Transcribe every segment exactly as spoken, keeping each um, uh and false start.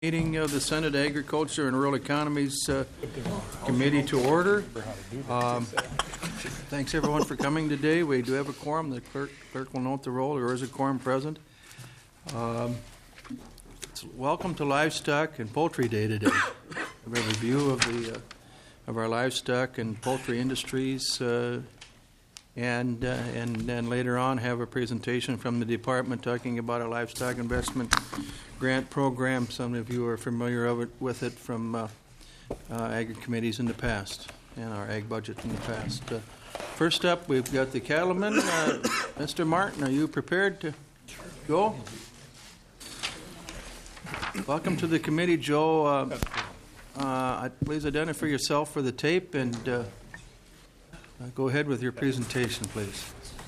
Meeting of the Senate Agriculture and Rural Economies uh, Committee to order. Um, thanks everyone for coming today. We do have a quorum. The clerk, clerk will note the roll. There is a quorum present. Um, welcome to Livestock and Poultry Day today. We have a review of the uh, of our livestock and poultry industries, uh, and uh, and then later on have a presentation from the department talking about our livestock investment grant program. Some of you are familiar of it, with it from uh, uh, ag committees in the past and our ag budget in the past. Uh, first up, we've got the cattleman. Uh, Mister Martin, are you prepared to go? Welcome to the committee, Joe. Uh, uh, please identify yourself for the tape and uh, uh, go ahead with your presentation, please.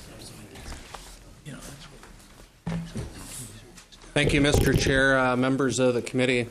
Thank you, Mister Chair, uh, members of the committee.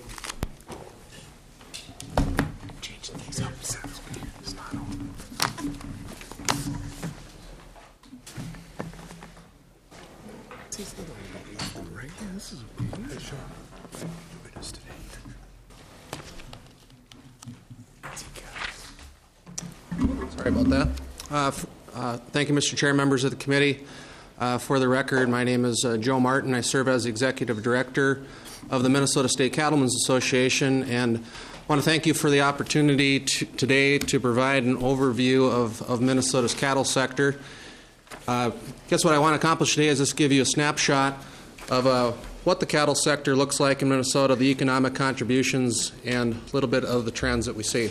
Sorry about that. Uh, f- uh, thank you, Mister Chair, members of the committee. Uh, for the record, my name is uh, Joe Martin. I serve as Executive Director of the Minnesota State Cattlemen's Association, and I want to thank you for the opportunity to, today to provide an overview of, of Minnesota's cattle sector. Uh, guess what I want to accomplish today is just give you a snapshot of uh, what the cattle sector looks like in Minnesota, the economic contributions, and a little bit of the trends that we see.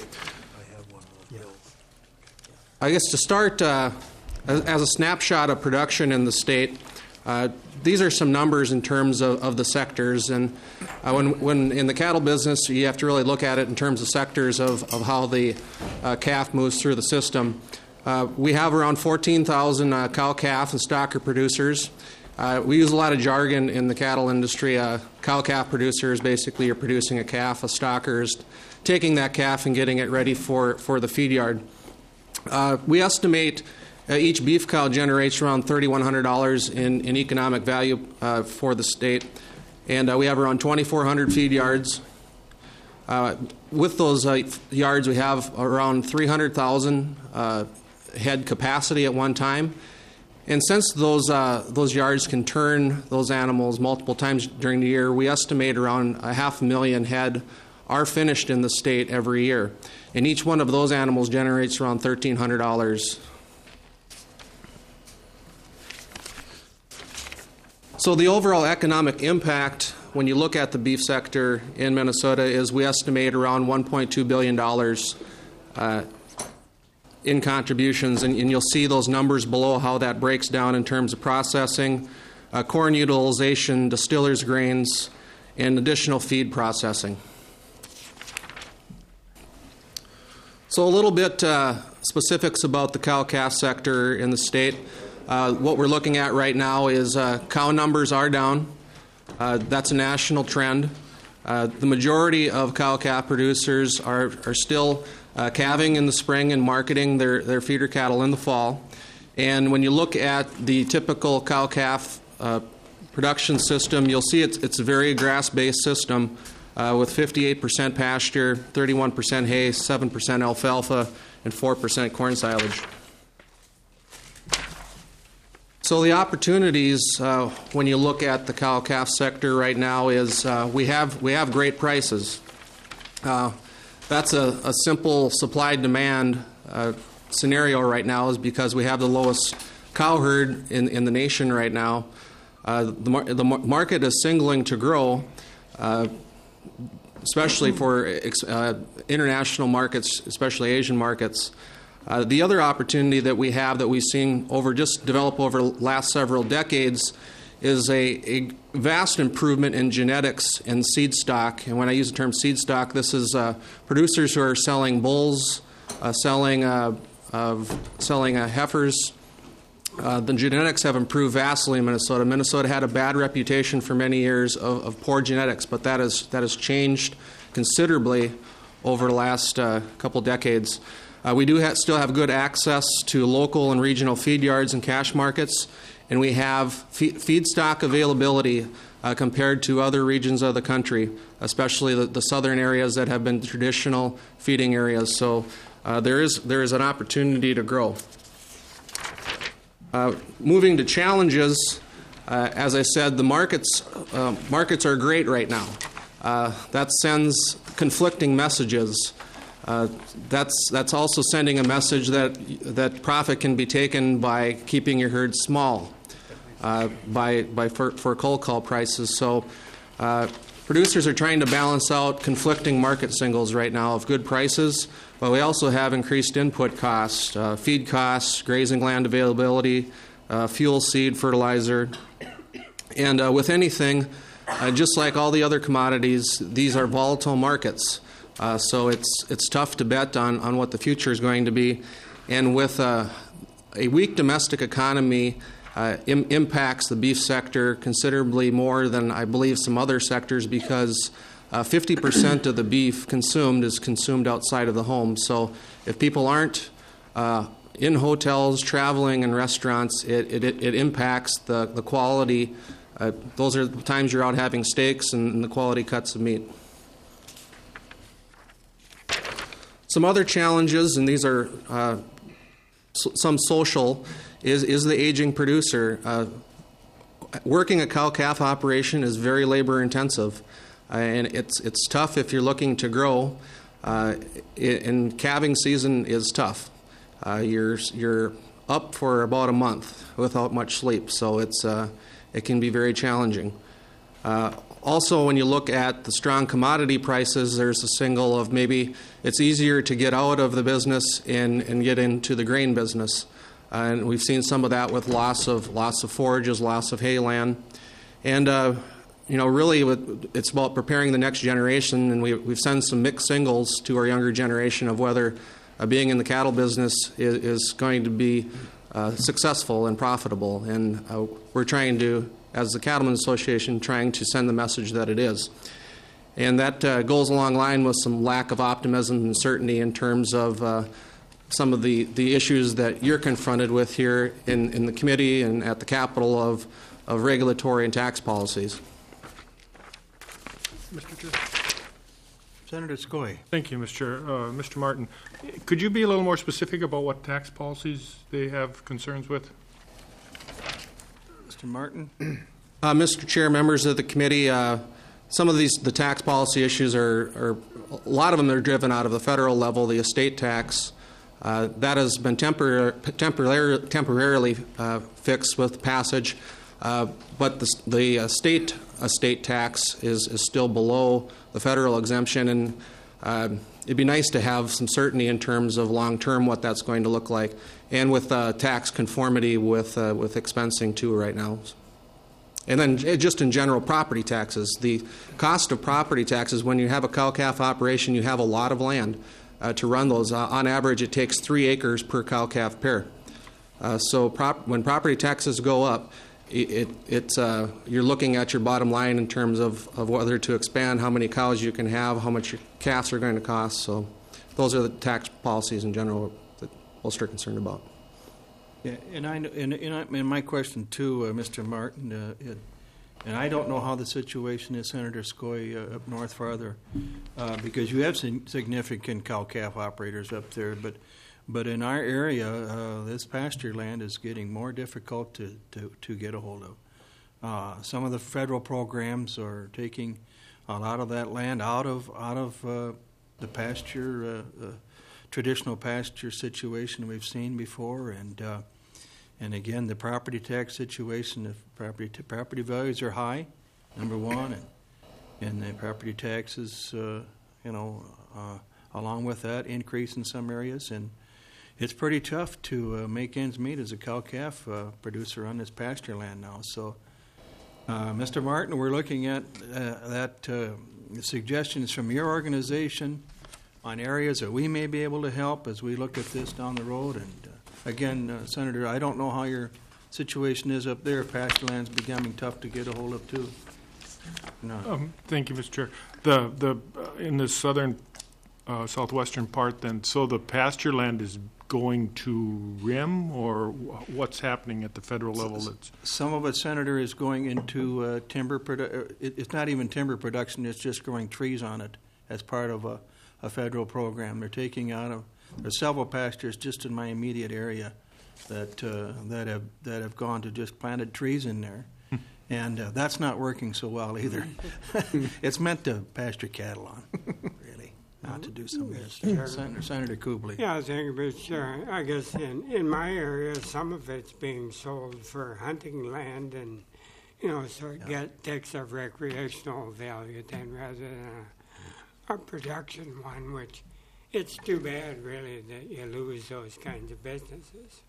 I guess to start, uh, as a snapshot of production in the state, uh, these are some numbers in terms of, of the sectors. And uh, when, when in the cattle business, you have to really look at it in terms of sectors of, of how the uh, calf moves through the system. Uh, we have around fourteen thousand uh, cow-calf and stocker producers. Uh, we use a lot of jargon in the cattle industry. Uh, cow-calf producers, basically you're producing a calf. A stocker is taking that calf and getting it ready for, for the feed yard. Uh, we estimate Uh, each beef cow generates around three thousand one hundred dollars in, in economic value uh, for the state, and uh, we have around twenty-four hundred feed yards. Uh, with those uh, yards, we have around three hundred thousand uh, head capacity at one time, and since those uh, those yards can turn those animals multiple times during the year, we estimate around a half a million head are finished in the state every year, and each one of those animals generates around one thousand three hundred dollars. So the overall economic impact, when you look at the beef sector in Minnesota, is we estimate around one point two billion dollars uh, in contributions, and, and you'll see those numbers below how that breaks down in terms of processing, uh, corn utilization, distillers grains, and additional feed processing. So a little bit uh, specifics about the cow-calf sector in the state. Uh, what we're looking at right now is uh, cow numbers are down. Uh, that's a national trend. Uh, the majority of cow-calf producers are, are still uh, calving in the spring and marketing their, their feeder cattle in the fall. And when you look at the typical cow-calf uh, production system, you'll see it's, it's a very grass-based system uh, with fifty-eight percent pasture, thirty-one percent hay, seven percent alfalfa, and four percent corn silage. So the opportunities uh, when you look at the cow-calf sector right now is uh, we have we have great prices. Uh, that's a, a simple supply-demand uh, scenario right now, is because we have the lowest cow herd in, in the nation right now. Uh, the, mar- the mar- market is signaling to grow, uh, especially for ex- uh, international markets, especially Asian markets. Uh, the other opportunity that we have that we've seen over just develop over the last several decades is a, a vast improvement in genetics and seed stock. And when I use the term seed stock, this is uh, producers who are selling bulls, uh, selling uh, uh, selling uh, heifers. Uh, the genetics have improved vastly in Minnesota. Minnesota had a bad reputation for many years of, of poor genetics, but that has that has changed considerably over the last uh, couple decades. Uh, we do ha- still have good access to local and regional feed yards and cash markets, and we have fe- feedstock availability uh, compared to other regions of the country, especially the, the southern areas that have been traditional feeding areas. So uh, there is there is an opportunity to grow. Uh, moving to challenges, uh, as I said, the markets uh, markets are great right now. Uh, that sends conflicting messages. Uh, that's that's also sending a message that that profit can be taken by keeping your herd small, uh, by by for, for cold call prices. So uh, producers are trying to balance out conflicting market signals right now of good prices, but we also have increased input costs, uh, feed costs, grazing land availability, uh, fuel, seed, fertilizer, and uh, with anything, uh, just like all the other commodities, these are volatile markets. Uh, so it's it's tough to bet on, on what the future is going to be. And with uh, a weak domestic economy uh, im- impacts the beef sector considerably more than I believe some other sectors, because uh, fifty percent of the beef consumed is consumed outside of the home. So if people aren't uh, in hotels, traveling, and restaurants, it, it, it impacts the, the quality. Uh, those are the times you're out having steaks and, and the quality cuts of meat. Some other challenges, and these are uh, so, some social, is, is the aging producer. Uh, working a cow-calf operation is very labor-intensive, uh, and it's it's tough if you're looking to grow. Uh, it, and calving season is tough. Uh, you're you're up for about a month without much sleep, so it's uh, it can be very challenging. Uh, Also, when you look at the strong commodity prices, there's a signal of maybe it's easier to get out of the business and, and get into the grain business. Uh, and we've seen some of that with loss of loss of forages, loss of hayland. And, uh, you know, really it's about preparing the next generation, and we, we've sent some mixed signals to our younger generation of whether uh, being in the cattle business is, is going to be uh, successful and profitable. And uh, we're trying to, as the Cattlemen's Association, trying to send the message that it is. And that uh, goes along line with some lack of optimism and certainty in terms of uh, some of the, the issues that you're confronted with here in, in the committee and at the Capitol of, of regulatory and tax policies. Mister Chair. Senator Skoye. Thank you, Mister Chair. Uh, Mister Martin, could you be a little more specific about what tax policies they have concerns with? Mister Martin. Uh, Mister Chair, members of the committee, uh, some of these the tax policy issues are, are a lot of them are driven out of the federal level. The estate tax uh, that has been tempor- temporarily temporarily uh, fixed with passage, uh, but the, the uh, state estate tax is is still below the federal exemption, and uh, it'd be nice to have some certainty in terms of long term what that's going to look like, and with uh, tax conformity with uh, with expensing too right now. And then just in general, property taxes. The cost of property taxes, when you have a cow-calf operation, you have a lot of land uh, to run those. Uh, on average, it takes three acres per cow-calf pair. Uh, so prop- when property taxes go up, it, it, it's uh, you're looking at your bottom line in terms of, of whether to expand, how many cows you can have, how much your calves are going to cost. So those are the tax policies in general that most are concerned about. Yeah, and I and, and, I, and my question too, uh, Mister Martin, uh, it, and I don't know how the situation is, Senator Skoye, uh, up north farther, uh, because you have sig- significant cow-calf operators up there, but but in our area, uh, this pasture land is getting more difficult to, to, to get a hold of. Uh, some of the federal programs are taking a lot of that land out of out of uh, the pasture. Uh, uh, traditional pasture situation we've seen before, and uh, and again the property tax situation. If property t- property values are high, number one, and and the property taxes, uh, you know, uh, along with that increase in some areas, and it's pretty tough to uh, make ends meet as a cow-calf uh, producer on this pasture land now. So, uh, Mister Martin, we're looking at uh, that uh, suggestions from your organization on areas that we may be able to help as we look at this down the road. And uh, again, uh, Senator, I don't know how your situation is up there. Pasture land's becoming tough to get a hold of too. No. Um, thank you, Mister Chair. The the uh, in the southern uh, southwestern part, then, so the pasture land is going to R I M, or wh- what's happening at the federal level? That's Some of it, Senator, is going into uh, timber produ- uh, it, it's not even timber production, it's just growing trees on it as part of a, a federal program. They're taking out of, there's several pastures just in my immediate area that uh, that have that have gone to just planted trees in there. And uh, that's not working so well either. It's meant to pasture cattle on, really, not to do some of this. Senator, Senator Kubley. Yeah, I think, but uh, I guess in, in my area, some of it's being sold for hunting land, and you know, so it Yeah. get, takes a recreational value then rather than a, a production one, which it's too bad, really, that you lose those kinds of businesses.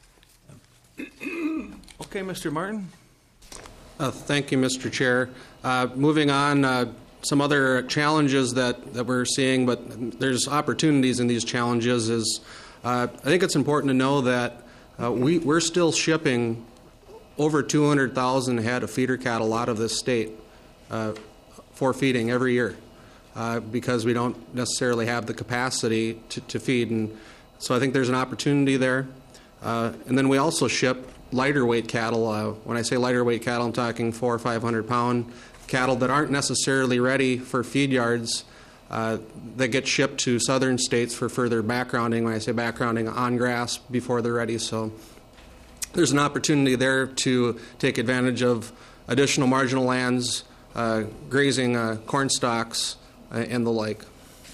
Okay, Mister Martin. Uh, Thank you, Mister Chair. Uh, Moving on, uh, some other challenges that, that we're seeing, but there's opportunities in these challenges is uh, I think it's important to know that uh, we, we're still shipping over two hundred thousand head of feeder cattle out of this state uh, for feeding every year uh, because we don't necessarily have the capacity to, to feed. And so I think there's an opportunity there. Uh, and then we also ship lighter weight cattle. Uh, when I say lighter weight cattle, I'm talking four or five hundred pound cattle that aren't necessarily ready for feed yards uh, that get shipped to southern states for further backgrounding. When I say backgrounding, on grass before they're ready. So there's an opportunity there to take advantage of additional marginal lands, uh, grazing uh, corn stalks, uh, and the like.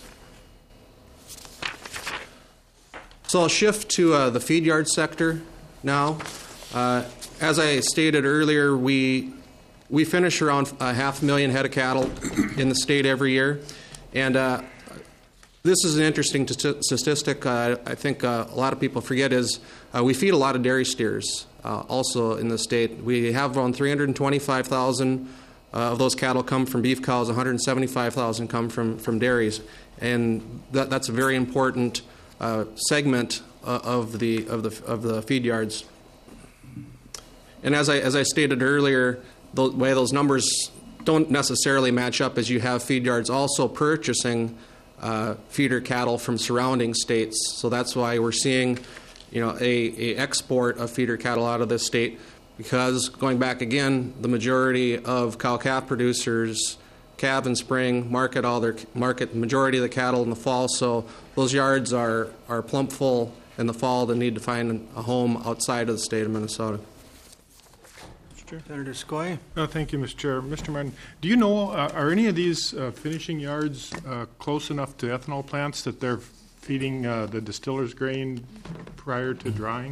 So I'll shift to uh, the feed yard sector now. Uh, as I stated earlier, we we finish around a half million head of cattle in the state every year, and uh, this is an interesting t- statistic. Uh, I think uh, a lot of people forget is uh, we feed a lot of dairy steers uh, also in the state. We have around three hundred twenty-five thousand uh, of those cattle come from beef cows. one hundred seventy-five thousand come from from dairies, and that, that's a very important uh, segment uh, of the of the of the feed yards. And as I as I stated earlier, the way those numbers don't necessarily match up is you have feed yards also purchasing uh, feeder cattle from surrounding states. So that's why we're seeing, you know, a, a export of feeder cattle out of this state, because going back again, the majority of cow-calf producers calve in spring, market all their market the majority of the cattle in the fall. So those yards are are plump full in the fall. They need to find a home outside of the state of Minnesota. Senator Skoye. No, thank you, Mister Chair. Mister Martin, do you know, uh, are any of these uh, finishing yards uh, close enough to ethanol plants that they're feeding uh, the distiller's grain prior to drying?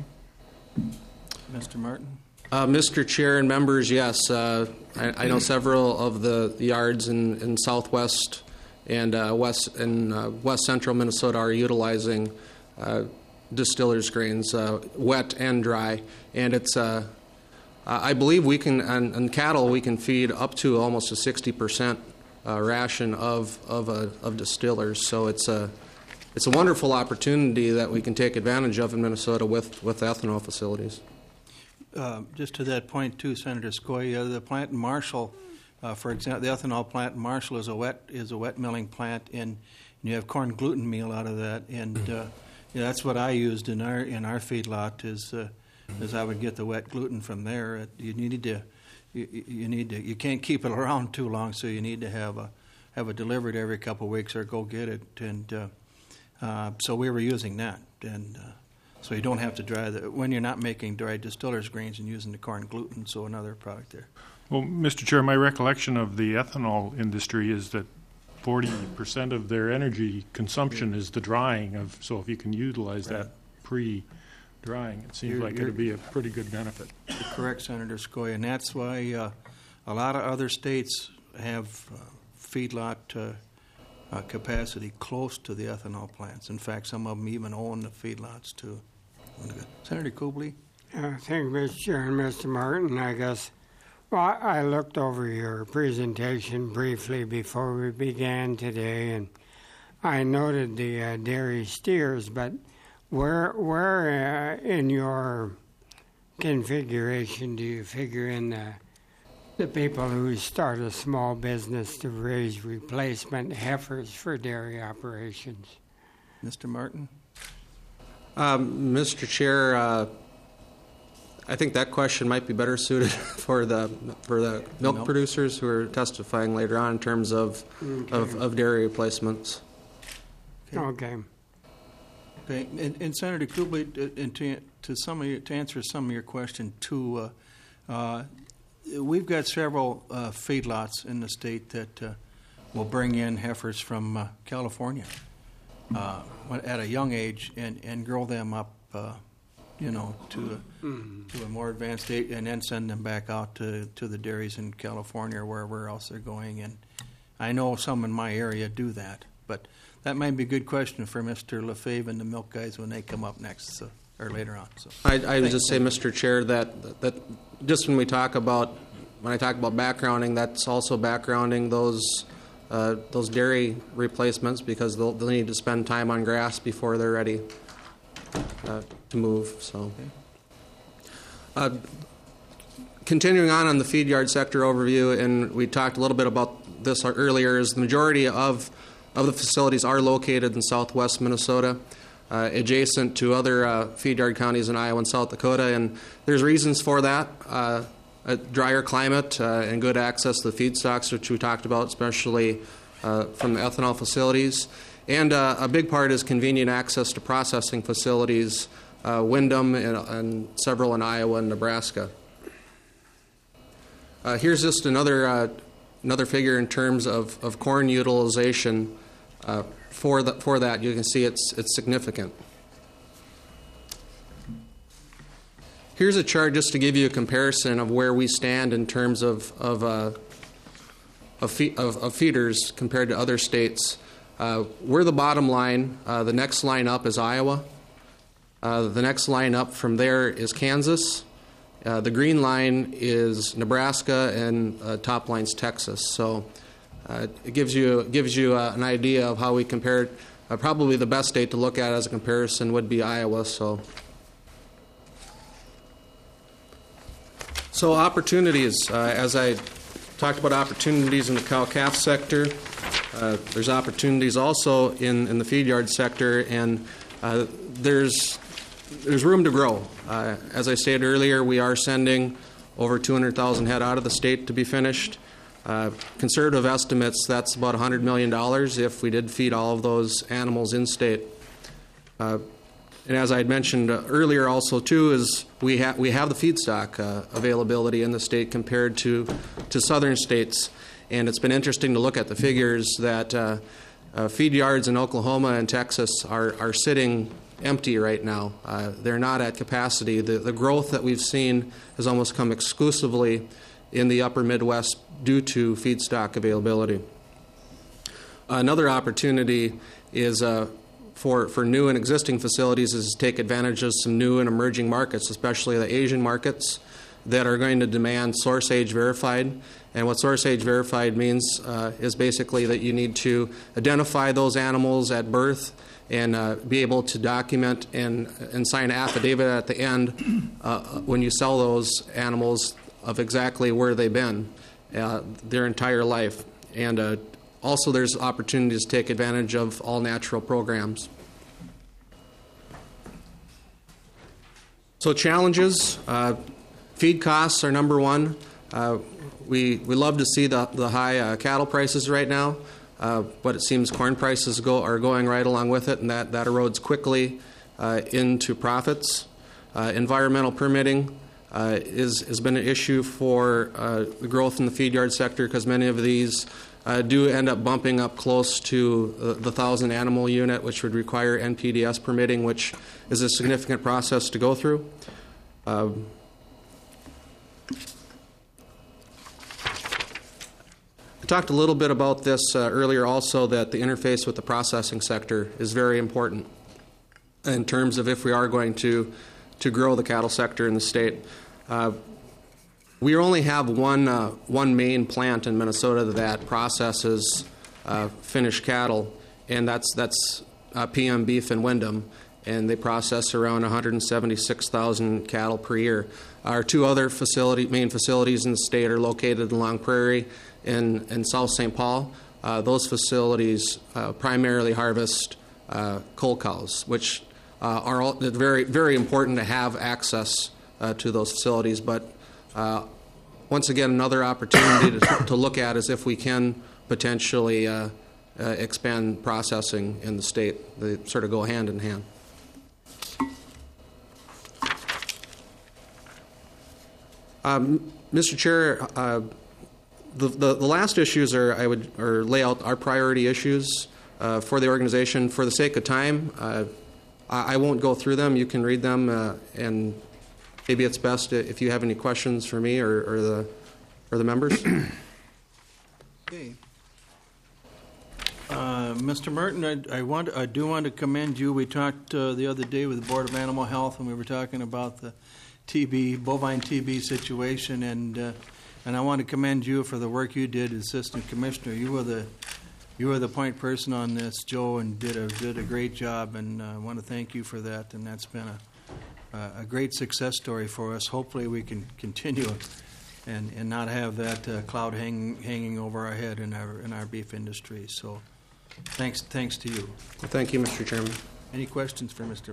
Mister Martin. Uh, Mister Chair and members, yes. Uh, I, I know several of the, the yards in, in southwest and uh, west and uh, west central Minnesota are utilizing uh, distillers' grains, uh, wet and dry, and it's uh, I believe we can, on, on cattle, we can feed up to almost a sixty percent uh, ration of of, a, of distillers. So it's a it's a wonderful opportunity that we can take advantage of in Minnesota with, with ethanol facilities. Uh, just to that point, too, Senator Skoye, uh, the plant in Marshall, uh, for example, the ethanol plant in Marshall is a wet is a wet milling plant, and, and you have corn gluten meal out of that, and uh, yeah, that's what I used in our in our feedlot is. Uh, As I would get the wet gluten from there. You need to, you, you need to, you can't keep it around too long, so you need to have a, have it delivered every couple of weeks or go get it. And uh, uh, so we were using that, and uh, so you don't have to dry the when you're not making dry distillers grains and using the corn gluten. So another product there. Well, Mister Chair, my recollection of the ethanol industry is that forty percent of their energy consumption is the drying of. So if you can utilize Right. that pre. drying, it seems You're, like it you're, would be a pretty good benefit. You're correct, Senator Skoye, and that's why uh, a lot of other states have uh, feedlot uh, uh, capacity close to the ethanol plants. In fact, some of them even own the feedlots too. Senator Kubley. Uh, thank you, Mister Chair and Mister Martin. I guess, well, I looked over your presentation briefly before we began today, and I noted the uh, dairy steers, but Where, where uh, in your configuration do you figure in the the people who start a small business to raise replacement heifers for dairy operations? Mister Martin. Um, Mister Chair, uh, I think that question might be better suited for the for the milk Milk. producers who are testifying later on in terms of of, of dairy replacements. Okay. Okay, and, and Senator Kubley, uh, and to, to some of your, to answer some of your question too, uh, uh, we've got several uh, feedlots in the state that uh, will bring in heifers from uh, California uh, at a young age and, and grow them up, uh, you know, to a, to a more advanced state, and then send them back out to, to the dairies in California or wherever else they're going. And I know some in my area do that, but that might be a good question for Mister Lefebvre and the milk guys when they come up next, so, or later on. So I, I would just say, Mister Chair, that that just when we talk about when I talk about backgrounding, that's also backgrounding those uh, those dairy replacements because they'll, they'll need to spend time on grass before they're ready uh, to move. So, uh, continuing on on the feed yard sector overview, and we talked a little bit about this earlier, is the majority of of the facilities are located in southwest Minnesota, uh, adjacent to other uh, feed yard counties in Iowa and South Dakota, and there's reasons for that. Uh, a drier climate uh, and good access to the feedstocks, which we talked about, especially uh, from the ethanol facilities. And uh, a big part is convenient access to processing facilities, uh, Windham and, and several in Iowa and Nebraska. Uh, here's just another uh, another figure in terms of, of corn utilization. Uh, for the, for that, you can see it's it's significant. Here's a chart just to give you a comparison of where we stand in terms of of uh, of, fe- of, of feeders compared to other states. Uh, we're the bottom line. Uh, the next line up is Iowa. Uh, the next line up from there is Kansas. Uh, the green line is Nebraska, and uh, top line's Texas. So. Uh, it gives you gives you uh, an idea of how we compared. Uh, probably the best state to look at as a comparison would be Iowa. So, so opportunities. Uh, as I talked about opportunities in the cow-calf sector, uh, there's opportunities also in, in the feed yard sector, and uh, there's there's room to grow. Uh, as I stated earlier, we are sending over two hundred thousand head out of the state to be finished. Uh, conservative estimates, that's about one hundred million dollars if we did feed all of those animals in state. Uh, and as I had mentioned earlier also too, is we, ha- we have the feedstock uh, availability in the state compared to, to southern states. And it's been interesting to look at the figures that uh, uh, feed yards in Oklahoma and Texas are, are sitting empty right now. Uh, they're not at capacity. The, the growth that we've seen has almost come exclusively in the upper Midwest due to feedstock availability. Another opportunity is uh, for, for new and existing facilities is to take advantage of some new and emerging markets, especially the Asian markets that are going to demand source age verified. And what source age verified means uh, is basically that you need to identify those animals at birth and uh, be able to document and, and sign an affidavit at the end uh, when you sell those animals of exactly where they've been uh, their entire life. And uh, also there's opportunities to take advantage of all natural programs. So challenges, uh, feed costs are number one. Uh, we, we love to see the, the high uh, cattle prices right now, uh, but it seems corn prices go, are going right along with it, and that, that erodes quickly uh, into profits. Uh, environmental permitting Uh, is has been an issue for uh, the growth in the feed yard sector because many of these uh, do end up bumping up close to uh, the thousand animal unit, which would require N P D S permitting, which is a significant process to go through. Uh, I talked a little bit about this uh, earlier also, that the interface with the processing sector is very important in terms of if we are going to to grow the cattle sector in the state. Uh, we only have one uh, one main plant in Minnesota that processes uh, finished cattle, and that's that's uh, P M Beef in Windham, and they process around one hundred seventy-six thousand cattle per year. Our two other facility main facilities in the state are located in Long Prairie and in South Saint Paul. Uh, those facilities uh, primarily harvest uh, cull cows, which uh, are all, it's very, very important to have access uh, to those facilities. But uh, once again, another opportunity to, to look at is if we can potentially uh, uh, expand processing in the state. They sort of go hand in hand. Um, Mister Chair, uh, the, the the last issues are I would or lay out our priority issues uh, for the organization. For the sake of time, uh, I, I won't go through them. You can read them, uh, and maybe it's best if you have any questions for me or, or the or the members. Okay. Uh, Mister Martin, I, I want I do want to commend you. We talked uh, the other day with the Board of Animal Health, and we were talking about the T B, bovine T B situation, and uh, and I want to commend you for the work you did as Assistant Commissioner. You were the you were the point person on this, Joe, and did a did a great job, and uh, I want to thank you for that. And that's been a a great success story for us. Hopefully, we can continue and and not have that uh, cloud hanging hanging over our head in our in our beef industry. So, thanks thanks to you. Well, thank you, Mister Chairman. Any questions for Mister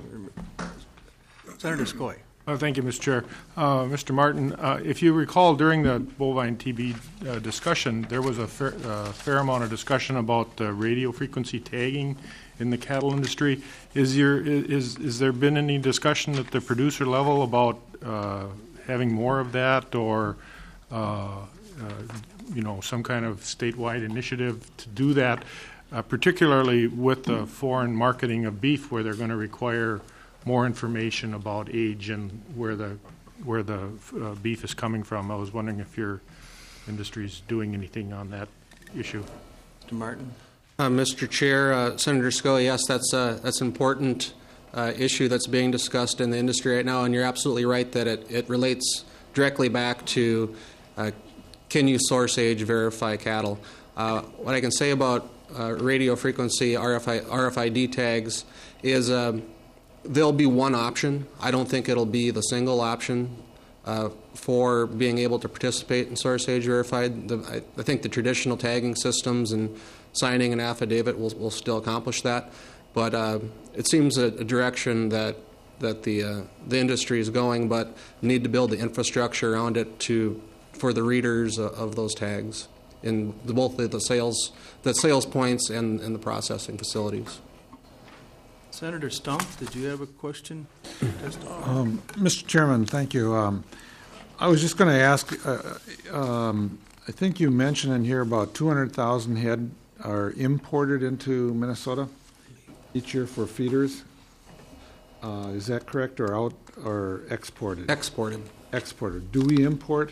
Senator Skoye? Uh, thank you, Mister Chair. Uh, Mister Martin, uh, if you recall, during the bovine T B uh, discussion, there was a fair, uh, fair amount of discussion about uh, radio frequency tagging in the cattle industry. Is your is is there been any discussion at the producer level about uh, having more of that, or uh, uh, you know, some kind of statewide initiative to do that, uh, particularly with the foreign marketing of beef, where they're going to require more information about age and where the where the uh, beef is coming from? I was wondering if your industry is doing anything on that issue. Mister Martin? Uh, Mister Chair, uh, Senator Scully, yes, that's uh, that's an important uh, issue that's being discussed in the industry right now, and you're absolutely right that it, it relates directly back to uh, can you source age verify cattle. Uh, what I can say about uh, radio frequency R F I, R F I D tags is uh, there'll be one option. I don't think it'll be the single option uh, for being able to participate in source age verified. The, I, I think the traditional tagging systems and signing an affidavit will, will still accomplish that. But uh, it seems a, a direction that that the uh, the industry is going, but need to build the infrastructure around it to for the readers of, of those tags in the, both the, the sales the sales points and, and the processing facilities. Senator Stump, did you have a question? Um, Mister Chairman, thank you. Um, I was just going to ask, uh, um, I think you mentioned in here about two hundred thousand head are imported into Minnesota each year for feeders. Uh, is that correct, or out or exported? Exported. Exported. Do we import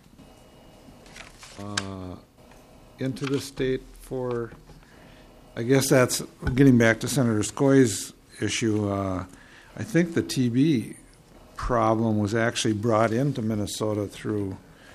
uh, into the state for... I guess that's getting back to Senator Skoye's issue. Uh, I think the T B problem was actually brought into Minnesota through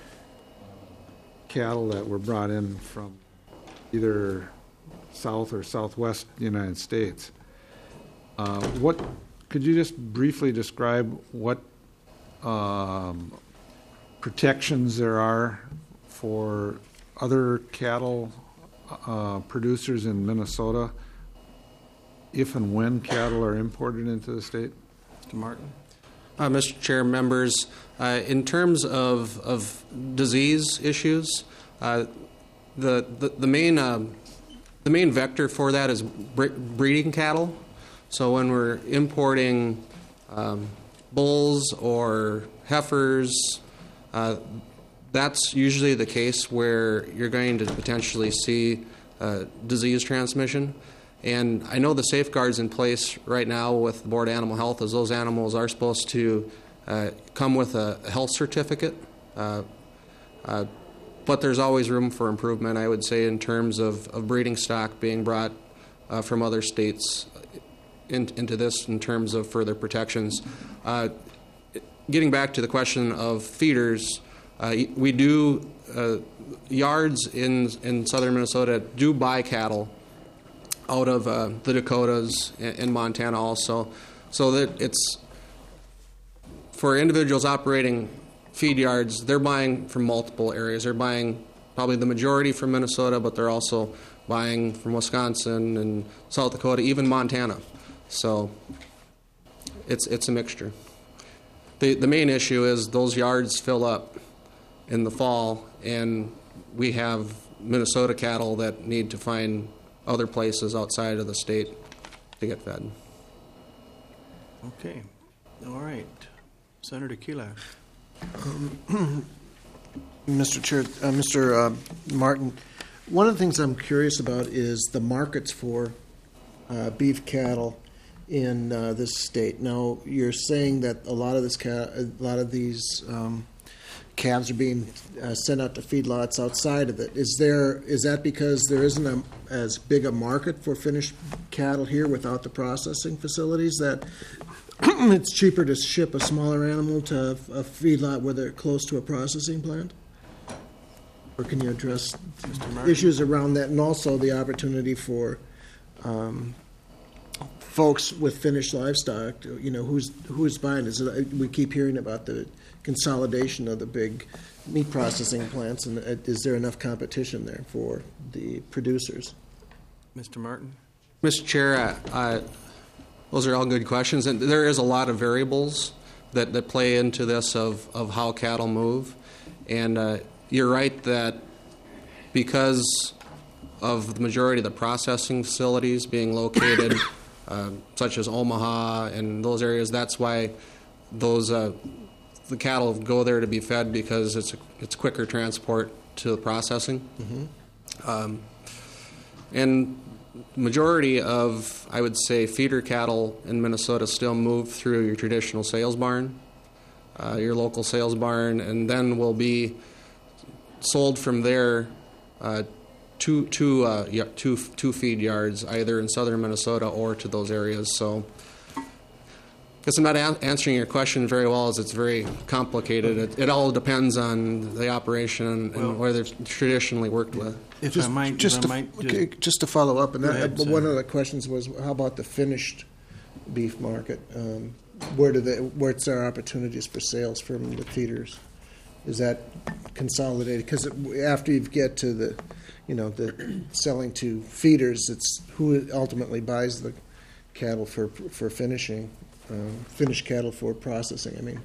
cattle that were brought in from either south or southwest United States. Uh, what could you just briefly describe what um, protections there are for other cattle Uh, producers in Minnesota if and when cattle are imported into the state? Mister Martin? Uh, Mister Chair, members, uh, in terms of, of disease issues, uh, the, the the main uh, the main vector for that is bre- breeding cattle. So when we're importing um, bulls or heifers, uh, that's usually the case where you're going to potentially see uh, disease transmission. And I know the safeguards in place right now with the Board of Animal Health is those animals are supposed to uh, come with a health certificate. Uh, uh, but there's always room for improvement, I would say, in terms of, of breeding stock being brought uh, from other states in, into this in terms of further protections. Uh, getting back to the question of feeders, Uh, we do, uh, yards in in southern Minnesota do buy cattle out of uh, the Dakotas and, and Montana also, so that it's, for individuals operating feed yards, they're buying from multiple areas. They're buying probably the majority from Minnesota, but they're also buying from Wisconsin and South Dakota, even Montana. So it's it's a mixture. The the main issue is those yards fill up in the fall, and we have Minnesota cattle that need to find other places outside of the state to get fed. Okay, all right. Senator Keeler. Mister Chair, uh, Mister Uh, Martin, one of the things I'm curious about is the markets for uh, beef cattle in uh, this state. Now, you're saying that a lot of this ca- a lot of these um, calves are being uh, sent out to feedlots outside of it. Is there is that because there isn't a, as big a market for finished cattle here without the processing facilities that it's cheaper to ship a smaller animal to a feedlot where they're close to a processing plant? Or can you address issues around that, and also the opportunity for um, folks with finished livestock? You know, who's who's buying? Is it, we keep hearing about the consolidation of the big meat processing plants, and is there enough competition there for the producers? Mister Martin? Mister Chair, uh, uh, those are all good questions, and there is a lot of variables that, that play into this of, of how cattle move. And uh, you're right that because of the majority of the processing facilities being located, uh, such as Omaha and those areas, that's why those uh, the cattle go there to be fed, because it's a, it's quicker transport to the processing. Mm-hmm. Um, and majority of, I would say, feeder cattle in Minnesota still move through your traditional sales barn, uh, your local sales barn, and then will be sold from there uh, to to uh, y- two two feed yards, either in southern Minnesota or to those areas. So, I guess I'm not a- answering your question very well, as it's very complicated. It, it all depends on the operation and, Well, and where they've traditionally worked with. If Just, I might, just, if to, I might do- okay, just to follow up, and Go that, ahead, uh, one Senator. of the questions was, how about the finished beef market? Um, where do they, where's our opportunities for sales from the feeders? Is that consolidated? Because after you get to the, you know, the selling to feeders, it's who ultimately buys the cattle for for finishing, um, finished cattle for processing. I mean.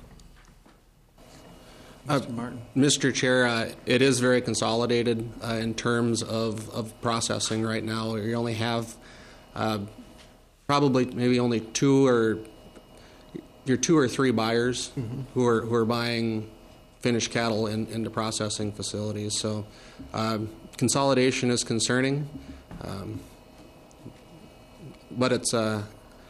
Mister Martin? Mister Chair, uh, it is very consolidated uh, in terms of, of processing right now. You only have uh, probably maybe only two or your two or three buyers mm-hmm. who are who are buying finished cattle in, into processing facilities. So um, consolidation is concerning, um, but it's uh,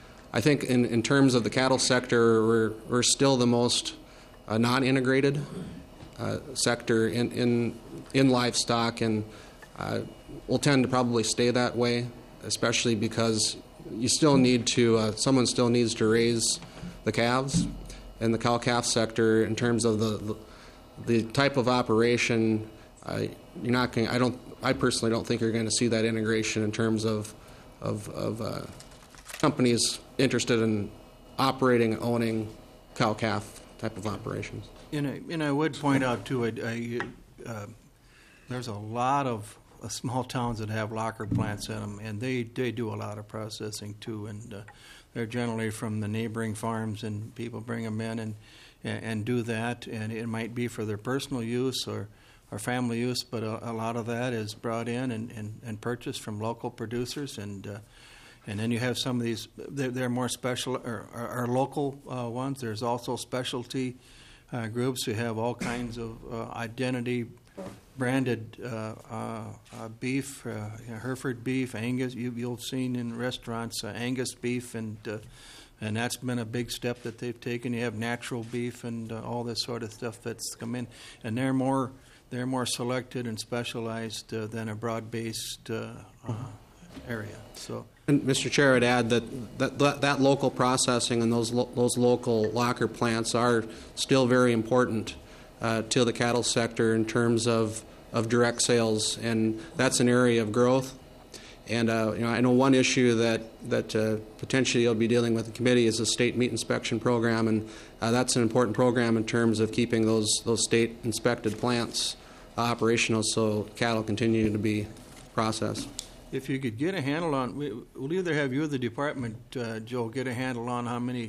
I think in, in terms of the cattle sector, we're we're still the most a non-integrated uh, sector in, in in livestock, and uh, will tend to probably stay that way, especially because you still need to, uh, someone still needs to raise the calves in the cow-calf sector. In terms of the the, the type of operation, uh, you're not going. I don't. I personally don't think you're going to see that integration in terms of of, of uh, companies interested in operating and owning cow-calf type of operations. And I, and I would point out, too, I, I, uh, there's a lot of uh, small towns that have locker plants in them, and they, they do a lot of processing, too. And uh, they're generally from the neighboring farms, and people bring them in and, and, and do that. And it might be for their personal use or, or family use, but a, a lot of that is brought in and, and, and purchased from local producers. And uh, And then you have some of these, they're, they're more special, or, or, or local uh, ones. There's also specialty uh, groups who have all kinds of uh, identity branded uh, uh, uh, beef, uh, you know, Hereford beef, Angus. You, you'll have seen in restaurants uh, Angus beef, and uh, and that's been a big step that they've taken. You have natural beef and uh, all this sort of stuff that's come in, and they're more they're more selected and specialized uh, than a broad-based uh, uh, area. So. And Mister Chair, I'd add that that, that, that local processing and those lo- those local locker plants are still very important uh, to the cattle sector in terms of, of direct sales, and that's an area of growth. And uh, you know, I know one issue that that uh, potentially you'll be dealing with the committee is the state meat inspection program, and uh, that's an important program in terms of keeping those those state inspected plants uh, operational, so cattle continue to be processed. If you could get a handle on, we, we'll either have you or the department, uh, Joe, get a handle on how many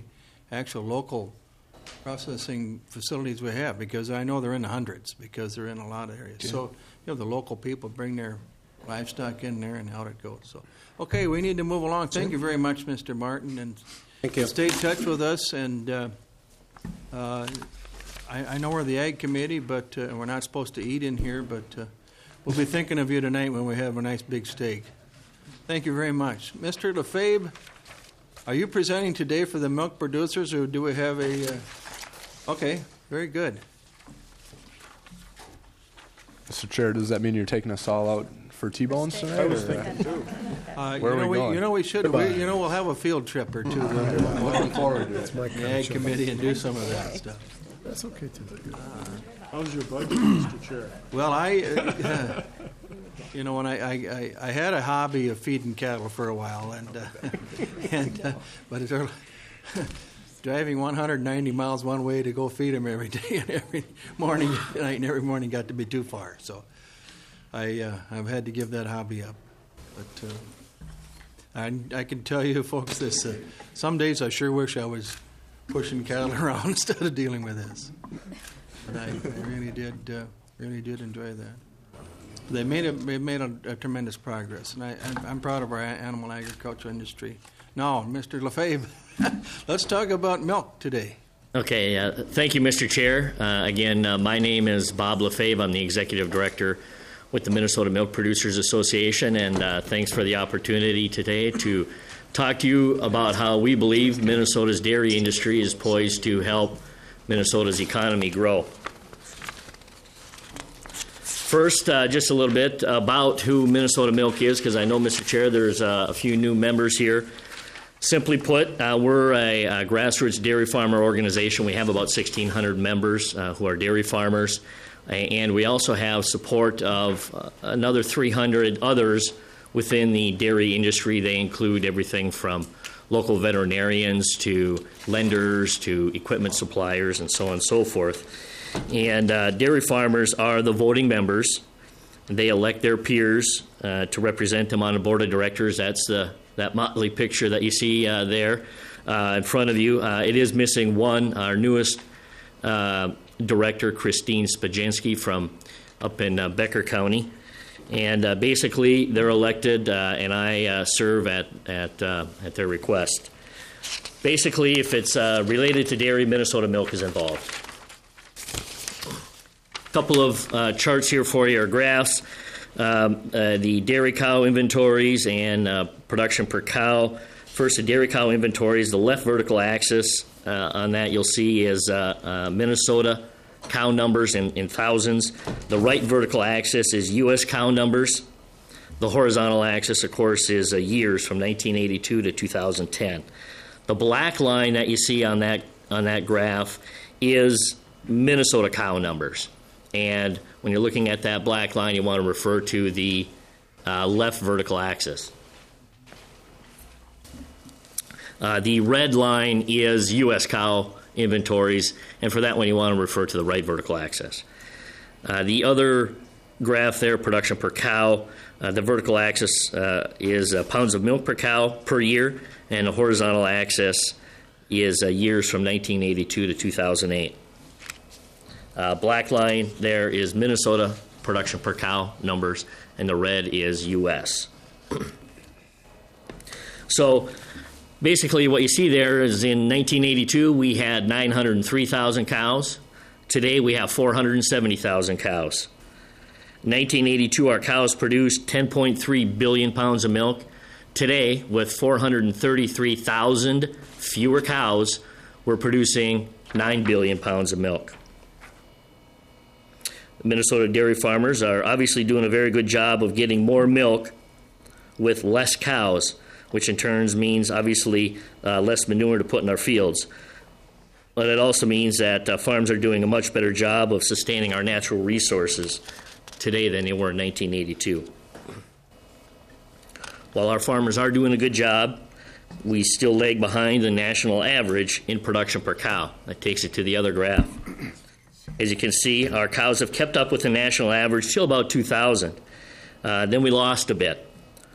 actual local processing facilities we have, because I know they're in the hundreds, because they're in a lot of areas. So, you know, the local people bring their livestock in there and out it goes. So, okay, we need to move along. Thank you very much, Mister Martin, and Thank you. stay in touch with us. And uh, uh, I, I know we're the Ag Committee, but uh, we're not supposed to eat in here, but uh, we'll be thinking of you tonight when we have a nice big steak. Thank you very much. Mister Lefebvre, are you presenting today for the milk producers, or do we have a... Uh, okay, very good. Mister Chair, does that mean you're taking us all out for T-bones tonight? I was or- thinking too. Uh, Where you are know, we going? You know, we should. We, you know, we'll have a field trip or two with Looking forward to it. the Ag Committee and do some of that stuff. That's okay, too. How's your budget, Mister Chair? Well, I, uh, you know, when I, I, I, I had a hobby of feeding cattle for a while, and uh, and uh, but it's driving one hundred ninety miles one way to go feed them every day and every morning, night, and every morning got to be too far. So I uh, I've had to give that hobby up. But uh, I I can tell you, folks, this uh, some days I sure wish I was pushing cattle around instead of dealing with this. But I, I really did, uh, really did enjoy that. They made a, they made a, a tremendous progress, and I, I'm, I'm proud of our animal agriculture industry. Now, Mister Lefebvre, let's talk about milk today. Okay, uh, thank you, Mister Chair. Uh, again, uh, my name is Bob Lefebvre. I'm the Executive Director with the Minnesota Milk Producers Association, and uh, thanks for the opportunity today to talk to you about how we believe Minnesota's dairy industry is poised to help Minnesota's economy grow. First, uh, just a little bit about who Minnesota Milk is, because I know, Mister Chair, there's uh, a few new members here. Simply put, uh, we're a, a grassroots dairy farmer organization. We have about sixteen hundred members uh, who are dairy farmers, and we also have support of uh, another three hundred others within the dairy industry. They include everything from local veterinarians to lenders to equipment suppliers and so on and so forth. And uh, dairy farmers are the voting members. They elect their peers uh, to represent them on the board of directors. That's the that motley picture that you see uh, there uh, in front of you. Uh, it is missing one, our newest uh, director, Christine Spajenski from up in uh, Becker County. And uh, basically, they're elected, uh, and I uh, serve at at uh, at their request. Basically, if it's uh, related to dairy, Minnesota Milk is involved. A couple of uh, charts here for you, or graphs. Um, uh, the dairy cow inventories and uh, production per cow. First, the dairy cow inventories. The left vertical axis uh, on that you'll see is uh, uh, Minnesota cow numbers in, in thousands. The right vertical axis is U S cow numbers. The horizontal axis, of course, is uh, years from nineteen eighty-two to two thousand ten. The black line that you see on that on that graph is Minnesota cow numbers. And when you're looking at that black line, you want to refer to the uh, left vertical axis. Uh, the red line is U S cow inventories, and for that one, you want to refer to the right vertical axis. Uh, the other graph there, production per cow, uh, the vertical axis uh, is uh, pounds of milk per cow per year, and the horizontal axis is uh, years from nineteen eighty-two to two thousand eight. Uh, black line there is Minnesota production per cow numbers, and the red is U S. So basically what you see there is in nineteen eighty-two we had nine hundred three thousand cows. Today we have four hundred seventy thousand cows. In nineteen eighty-two our cows produced ten point three billion pounds of milk. Today, with four hundred thirty-three thousand fewer cows, we're producing nine billion pounds of milk. Minnesota dairy farmers are obviously doing a very good job of getting more milk with less cows, which in turn means obviously uh, less manure to put in our fields. But it also means that uh, farms are doing a much better job of sustaining our natural resources today than they were in nineteen eighty-two. While our farmers are doing a good job, we still lag behind the national average in production per cow. That takes it to the other graph. As you can see, our cows have kept up with the national average till about two thousand. Uh, then we lost a bit.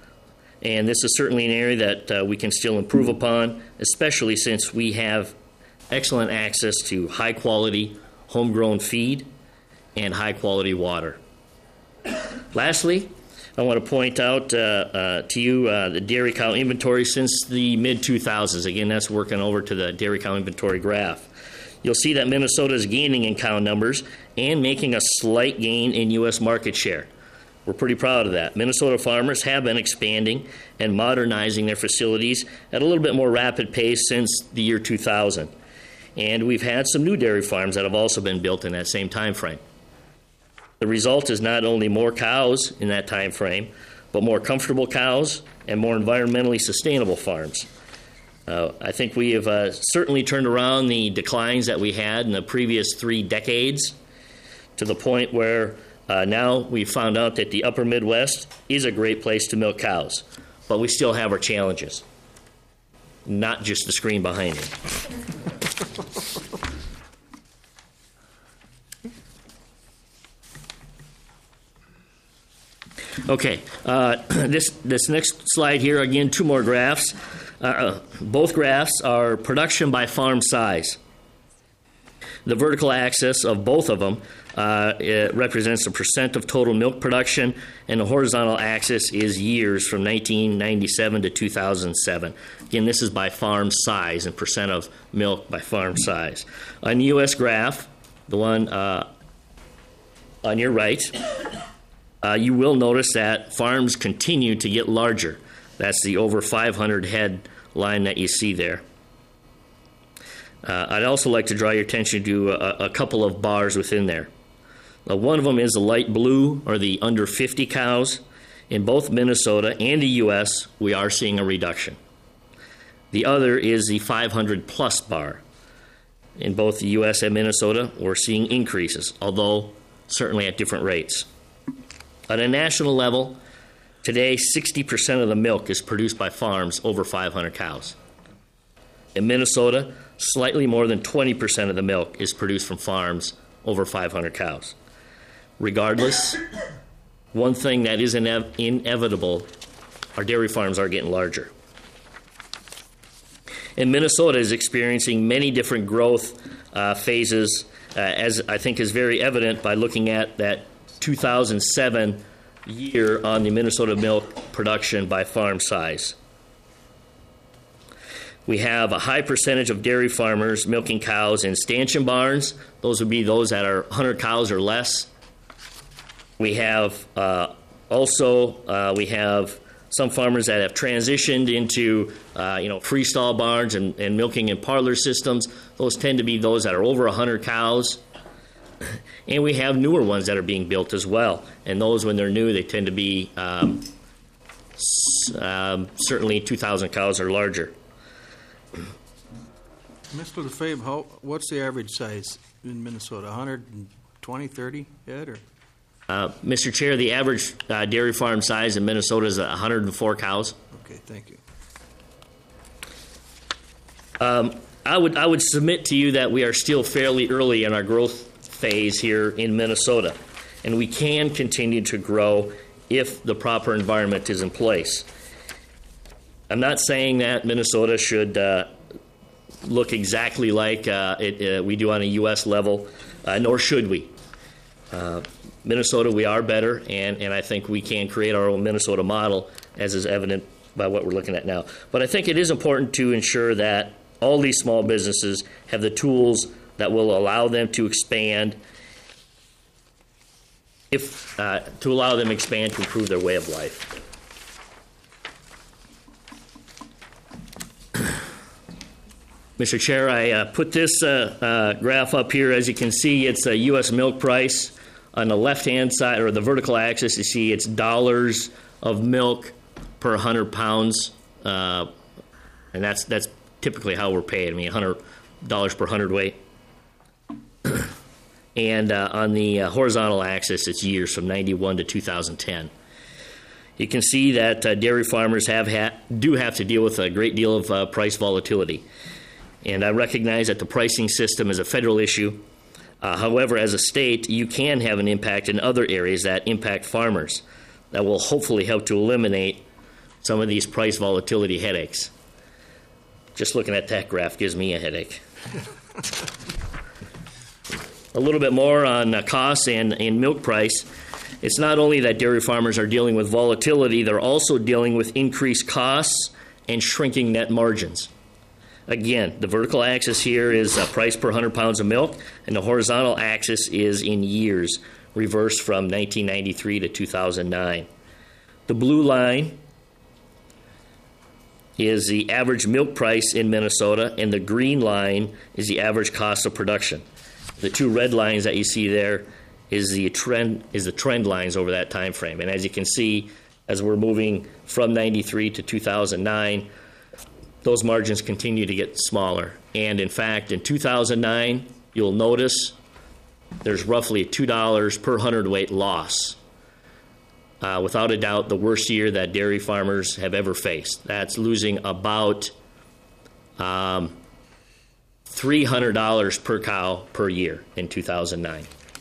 And this is certainly an area that uh, we can still improve upon, especially since we have excellent access to high-quality, homegrown feed and high-quality water. Lastly, I want to point out uh, uh, to you uh, the dairy cow inventory since the mid two thousands. Again, that's working over to the dairy cow inventory graph. You'll see that Minnesota is gaining in cow numbers and making a slight gain in U S market share. We're pretty proud of that. Minnesota farmers have been expanding and modernizing their facilities at a little bit more rapid pace since the year two thousand. And we've had some new dairy farms that have also been built in that same time frame. The result is not only more cows in that time frame, but more comfortable cows and more environmentally sustainable farms. Uh, I think we have uh, certainly turned around the declines that we had in the previous three decades to the point where uh, now we've found out that the upper Midwest is a great place to milk cows, but we still have our challenges, not just the screen behind me. Okay, uh, this this next slide here, again, two more graphs. Uh, both graphs are production by farm size. The vertical axis of both of them uh, it represents the percent of total milk production, and the horizontal axis is years from nineteen ninety-seven to two thousand seven. Again, this is by farm size and percent of milk by farm size. On the U S graph, the one uh, on your right, uh, you will notice that farms continue to get larger. That's the over five hundred head line that you see there. Uh, I'd also like to draw your attention to a, a couple of bars within there. Uh, one of them is the light blue, or the under fifty cows. In both Minnesota and the U S, we are seeing a reduction. The other is the five hundred plus bar. In both the U S and Minnesota, we're seeing increases, although certainly at different rates. At a national level, today, sixty percent of the milk is produced by farms over five hundred cows. In Minnesota, slightly more than twenty percent of the milk is produced from farms over five hundred cows. Regardless, one thing that is ine- inevitable, our dairy farms are getting larger. And Minnesota is experiencing many different growth uh, phases, uh, as I think is very evident by looking at that two thousand seven year on the Minnesota milk production by farm size. We have a high percentage of dairy farmers milking cows in stanchion barns. Those would be those that are one hundred cows or less. We have uh, also uh, we have some farmers that have transitioned into uh, you know freestall barns and, and milking in parlor systems. Those tend to be those that are over one hundred cows. And we have newer ones that are being built as well. And those, when they're new, they tend to be um, s- um, certainly two thousand cows or larger. Mister Lefebvre, how, what's the average size in Minnesota? one hundred twenty, thirty head? Or? Uh, Mister Chair, the average uh, dairy farm size in Minnesota is one hundred four cows. Okay, thank you. Um, I would I would submit to you that we are still fairly early in our growth phase here in Minnesota, and we can continue to grow if the proper environment is in place. I'm not saying that Minnesota should uh, look exactly like uh, it, uh, we do on a U S level, uh, nor should we. Uh, Minnesota, we are better, and, and I think we can create our own Minnesota model, as is evident by what we're looking at now. But I think it is important to ensure that all these small businesses have the tools that will allow them to expand, if uh, to allow them to expand to improve their way of life. Mister Chair, I uh, put this uh, uh, graph up here. As you can see, it's a U S milk price. On the left-hand side, or the vertical axis, you see it's dollars of milk per one hundred pounds, uh, and that's that's typically how we're paid. I mean, one hundred dollars per hundredweight. And uh, on the uh, horizontal axis, it's years from ninety-one to two thousand ten. You can see that uh, dairy farmers have ha- do have to deal with a great deal of uh, price volatility. And I recognize that the pricing system is a federal issue. Uh, however, as a state, you can have an impact in other areas that impact farmers that will hopefully help to eliminate some of these price volatility headaches. Just looking at that graph gives me a headache. A little bit more on uh, costs and, and milk price. It's not only that dairy farmers are dealing with volatility, they're also dealing with increased costs and shrinking net margins. Again, the vertical axis here is uh, price per one hundred pounds of milk, and the horizontal axis is in years, reversed from nineteen ninety-three to two thousand nine. The blue line is the average milk price in Minnesota, and the green line is the average cost of production. The two red lines that you see there is the trend is the trend lines over that time frame. And as you can see, as we're moving from ninety-three to two thousand nine, those margins continue to get smaller. And in fact, in two thousand nine, you'll notice there's roughly a two dollars per hundredweight loss. Uh, without a doubt, the worst year that dairy farmers have ever faced. That's losing about um, three hundred dollars per cow per year in two thousand nine.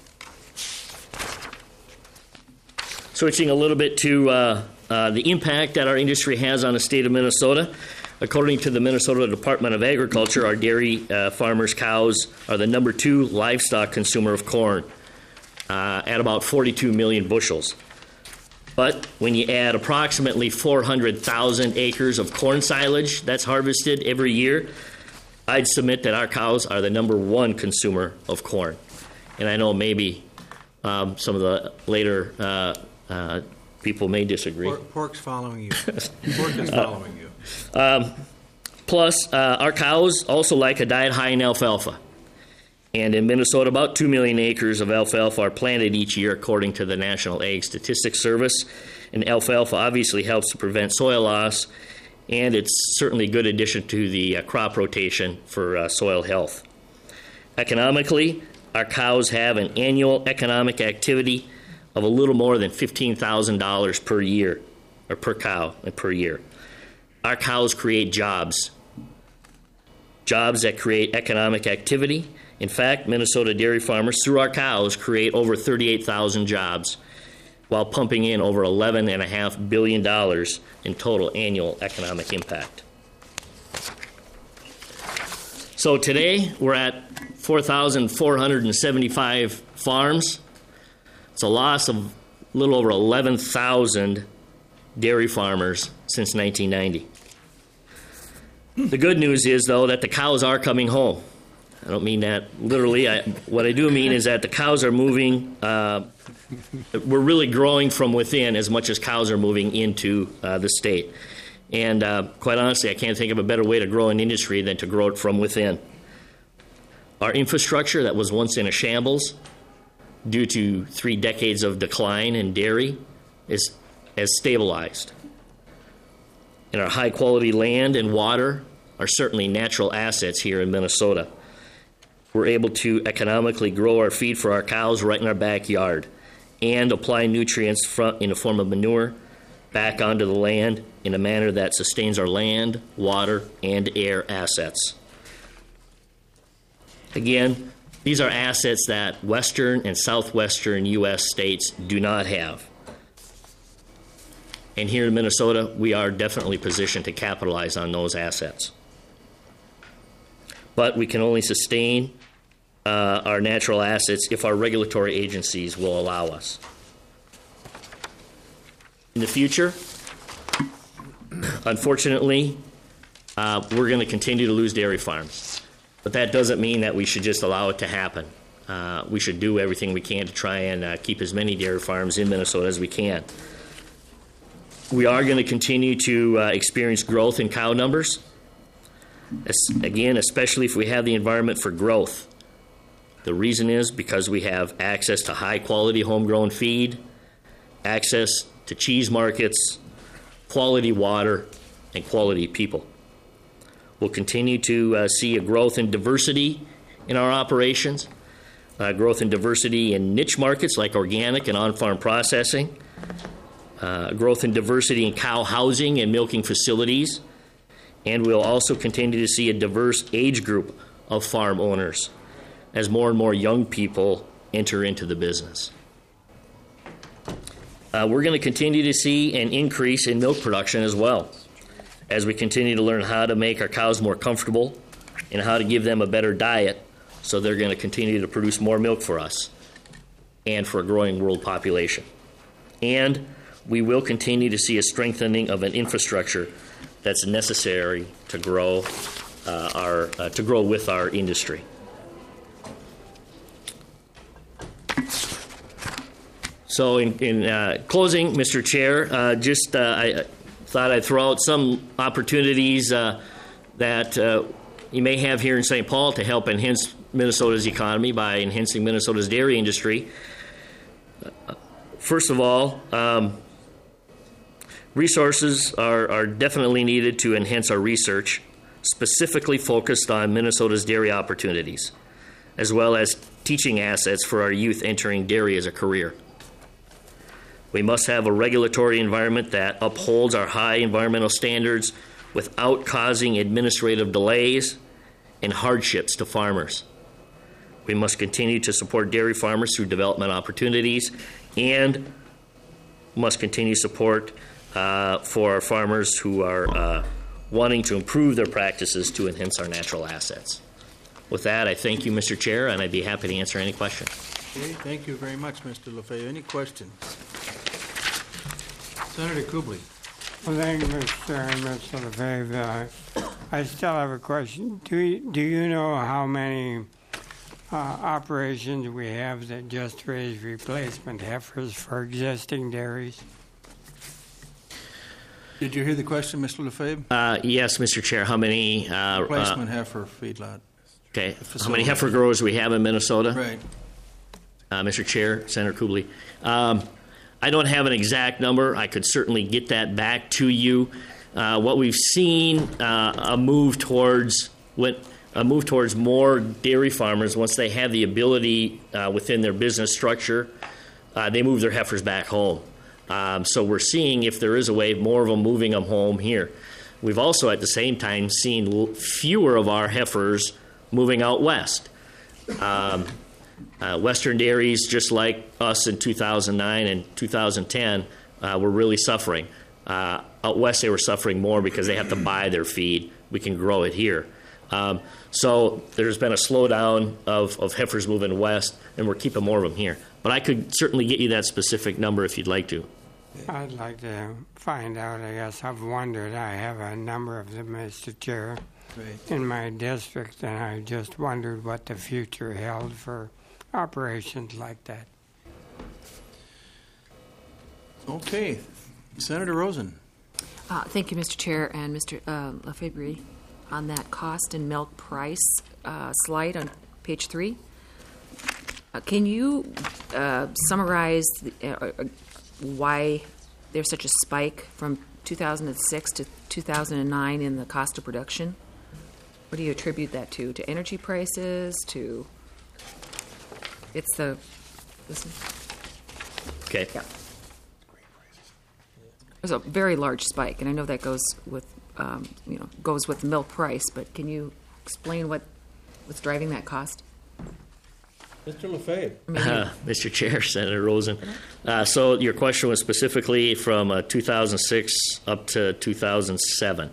Switching a little bit to uh, uh, the impact that our industry has on the state of Minnesota. According to the Minnesota Department of Agriculture, our dairy uh, farmers' cows are the number two livestock consumer of corn uh, at about forty-two million bushels. But when you add approximately four hundred thousand acres of corn silage that's harvested every year, I'd submit that our cows are the number one consumer of corn. And I know maybe um, some of the later uh, uh, people may disagree. Pork, pork's following you. Pork is following you. Um, plus, uh, our cows also like a diet high in alfalfa. And in Minnesota, about two million acres of alfalfa are planted each year, according to the National Ag Statistics Service. And alfalfa obviously helps to prevent soil loss, and it's certainly a good addition to the uh, crop rotation for uh, soil health. Economically, our cows have an annual economic activity of a little more than fifteen thousand dollars per year, or per cow and per year. Our cows create jobs, jobs that create economic activity. In fact, Minnesota dairy farmers, through our cows, create over thirty-eight thousand jobs while pumping in over eleven point five billion dollars in total annual economic impact. So today, we're at four thousand four hundred seventy-five farms. It's a loss of a little over eleven thousand dairy farmers since nineteen ninety. The good news is, though, that the cows are coming home. I don't mean that literally. I, what I do mean is that the cows are moving. Uh, we're really growing from within as much as cows are moving into uh, the state. And uh, quite honestly, I can't think of a better way to grow an industry than to grow it from within. Our infrastructure that was once in a shambles due to three decades of decline in dairy is has stabilized. And our high-quality land and water are certainly natural assets here in Minnesota. We're able to economically grow our feed for our cows right in our backyard and apply nutrients from, in the form of manure back onto the land in a manner that sustains our land, water, and air assets. Again, these are assets that western and southwestern U S states do not have. And here in Minnesota, we are definitely positioned to capitalize on those assets. But we can only sustain uh, our natural assets if our regulatory agencies will allow us. In the future, unfortunately, uh, we're going to continue to lose dairy farms. But that doesn't mean that we should just allow it to happen. Uh, we should do everything we can to try and uh, keep as many dairy farms in Minnesota as we can. We are going to continue to uh, experience growth in cow numbers. As, again, especially if we have the environment for growth. The reason is because we have access to high-quality homegrown feed, access to cheese markets, quality water, and quality people. We'll continue to uh, see a growth in diversity in our operations, uh, growth in diversity in niche markets like organic and on-farm processing, uh, growth in diversity in cow housing and milking facilities, and we'll also continue to see a diverse age group of farm owners as more and more young people enter into the business. Uh, we're going to continue to see an increase in milk production as well as we continue to learn how to make our cows more comfortable and how to give them a better diet so they're going to continue to produce more milk for us and for a growing world population. And we will continue to see a strengthening of an infrastructure that's necessary to grow uh, our uh, to grow with our industry. So, in, in uh, closing, Mister Chair, uh, just uh, I thought I'd throw out some opportunities uh, that uh, you may have here in Saint Paul to help enhance Minnesota's economy by enhancing Minnesota's dairy industry. Uh, first of all, um, resources are, are definitely needed to enhance our research, specifically focused on Minnesota's dairy opportunities, as well as teaching assets for our youth entering dairy as a career. We must have a regulatory environment that upholds our high environmental standards without causing administrative delays and hardships to farmers. We must continue to support dairy farmers through development opportunities and must continue support uh, for our farmers who are uh, wanting to improve their practices to enhance our natural assets. With that, I thank you, Mister Chair, and I'd be happy to answer any questions. Okay, thank you very much, Mister Lefebvre. Any questions? Senator Kubley. Well, thank you, Mister Chair and Mister Lefebvre. Uh, I still have a question. Do you, do you know how many uh, operations we have that just raise replacement heifers for existing dairies? Did you hear the question, Mister Lefebvre? Uh, yes, Mister Chair. How many uh, Replacement uh, heifer feedlot. okay? How facility. many heifer growers we have in Minnesota? Right. Uh, Mister Chair, Senator Kubley. Um, I don't have an exact number. I could certainly get that back to you. Uh, what we've seen, uh, a move towards what a move towards more dairy farmers once they have the ability uh, within their business structure, uh, they move their heifers back home. Um, so we're seeing, if there is a way, more of them moving them home here. We've also at the same time seen l- fewer of our heifers moving out west. Um, Uh, Western dairies, just like us in two thousand nine and two thousand ten, uh, were really suffering. Uh, out west, they were suffering more because they have to buy their feed. We can grow it here. Um, so there's been a slowdown of, of heifers moving west, and we're keeping more of them here. But I could certainly get you that specific number if you'd like to. I'd like to find out, I guess. I've wondered. I have a number of them, Mister Chair, Right. in my district, and I just wondered what the future held for operations like that. Okay. Senator Rosen. Uh, thank you, Mister Chair and Mister Uh, Lefebvre, on that cost and milk price uh, slide on page three. Uh, can you uh, summarize the, uh, uh, why there's such a spike from two thousand six to two thousand nine in the cost of production? What do you attribute that to? To energy prices? To it's the listen. Okay. Yeah. There's a very large spike, and I know that goes with um, you know goes with the milk price. But can you explain what what's driving that cost? Mister Lefebvre. Uh, Mister Chair, Senator Rosen. Uh, so your question was specifically from uh, two thousand six up to two thousand seven.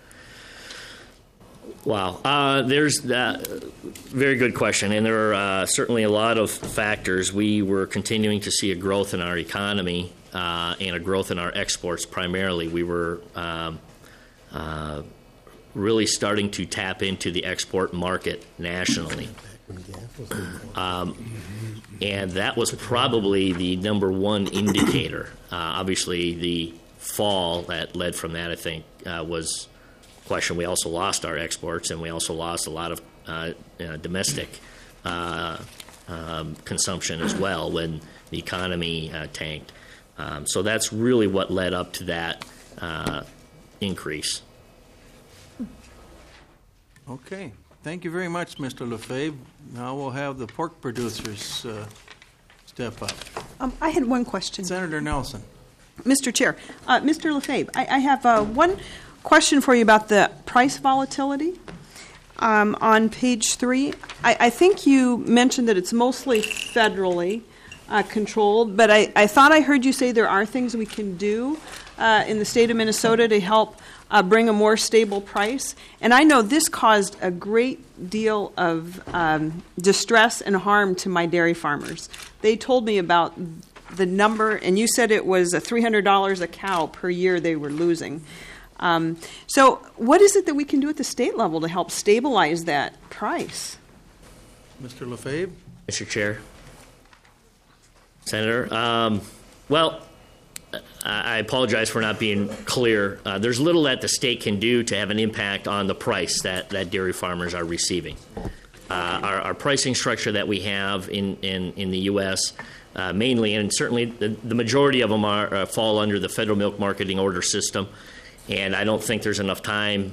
Wow. Uh, there's that. Very good question, and there are uh, certainly a lot of factors. We were continuing to see a growth in our economy uh, and a growth in our exports primarily. We were um, uh, really starting to tap into the export market nationally. Um, and that was probably the number one indicator. Uh, obviously, the fall that led from that, I think, uh, was question. We also lost our exports, and we also lost a lot of uh, uh, domestic uh, um, consumption as well when the economy uh, tanked. Um, so that's really what led up to that uh, increase. Okay. Thank you very much, Mister Lefebvre. Now we'll have the pork producers uh, step up. Um, I had one question. Senator Nelson. Mister Chair, uh, Mister Lefebvre, I, I have uh, one question for you about the price volatility um, on page three. I, I think you mentioned that it's mostly federally uh, controlled, but I, I thought I heard you say there are things we can do uh, in the state of Minnesota to help uh, bring a more stable price. And I know this caused a great deal of um, distress and harm to my dairy farmers. They told me about the number, and you said it was a three hundred dollars a cow per year they were losing. Um, so what is it that we can do at the state level to help stabilize that price? Mister Lefebvre? Mister Chair, Senator, um, well, I apologize for not being clear. Uh, there's little that the state can do to have an impact on the price that, that dairy farmers are receiving. Uh, our, our pricing structure that we have in, in, in the U S, uh, mainly, and certainly the, the majority of them are, uh, fall under the Federal Milk Marketing Order System, and I don't think there's enough time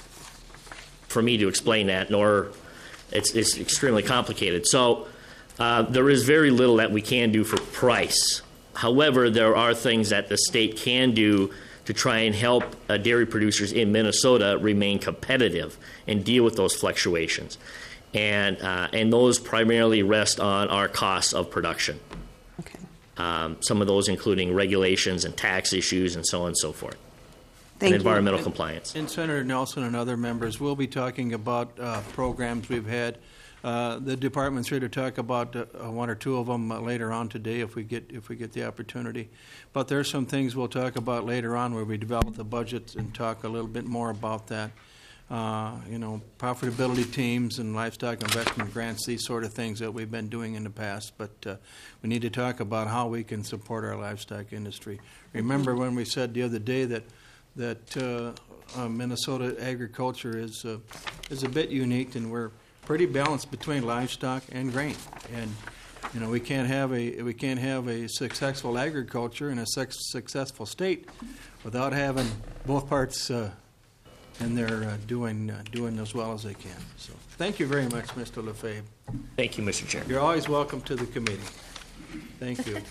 for me to explain that, nor it's, it's extremely complicated. So uh, there is very little that we can do for price. However, there are things that the state can do to try and help uh, dairy producers in Minnesota remain competitive and deal with those fluctuations. And, uh, and those primarily rest on our costs of production. Okay. Um, some of those including regulations and tax issues and so on and so forth. Thank and environmental you. compliance. And Senator Nelson and other members will be talking about uh, programs we've had. Uh, the department's here to talk about uh, one or two of them uh, later on today, if we get if we get the opportunity. But there's some things we'll talk about later on where we develop the budgets and talk a little bit more about that. Uh, you know, profitability teams and livestock investment grants, these sort of things that we've been doing in the past. But uh, we need to talk about how we can support our livestock industry. Remember when we said the other day that that uh, uh, Minnesota agriculture is uh, is a bit unique, and we're pretty balanced between livestock and grain. And you know, we can't have a we can't have a successful agriculture in a sex, successful state without having both parts uh, and they're uh, doing uh, doing as well as they can. So thank you very much, Mister Lefebvre. Thank you, Mister Chair. You're always welcome to the committee. Thank you.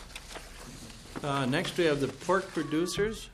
Uh, next, we have the pork producers.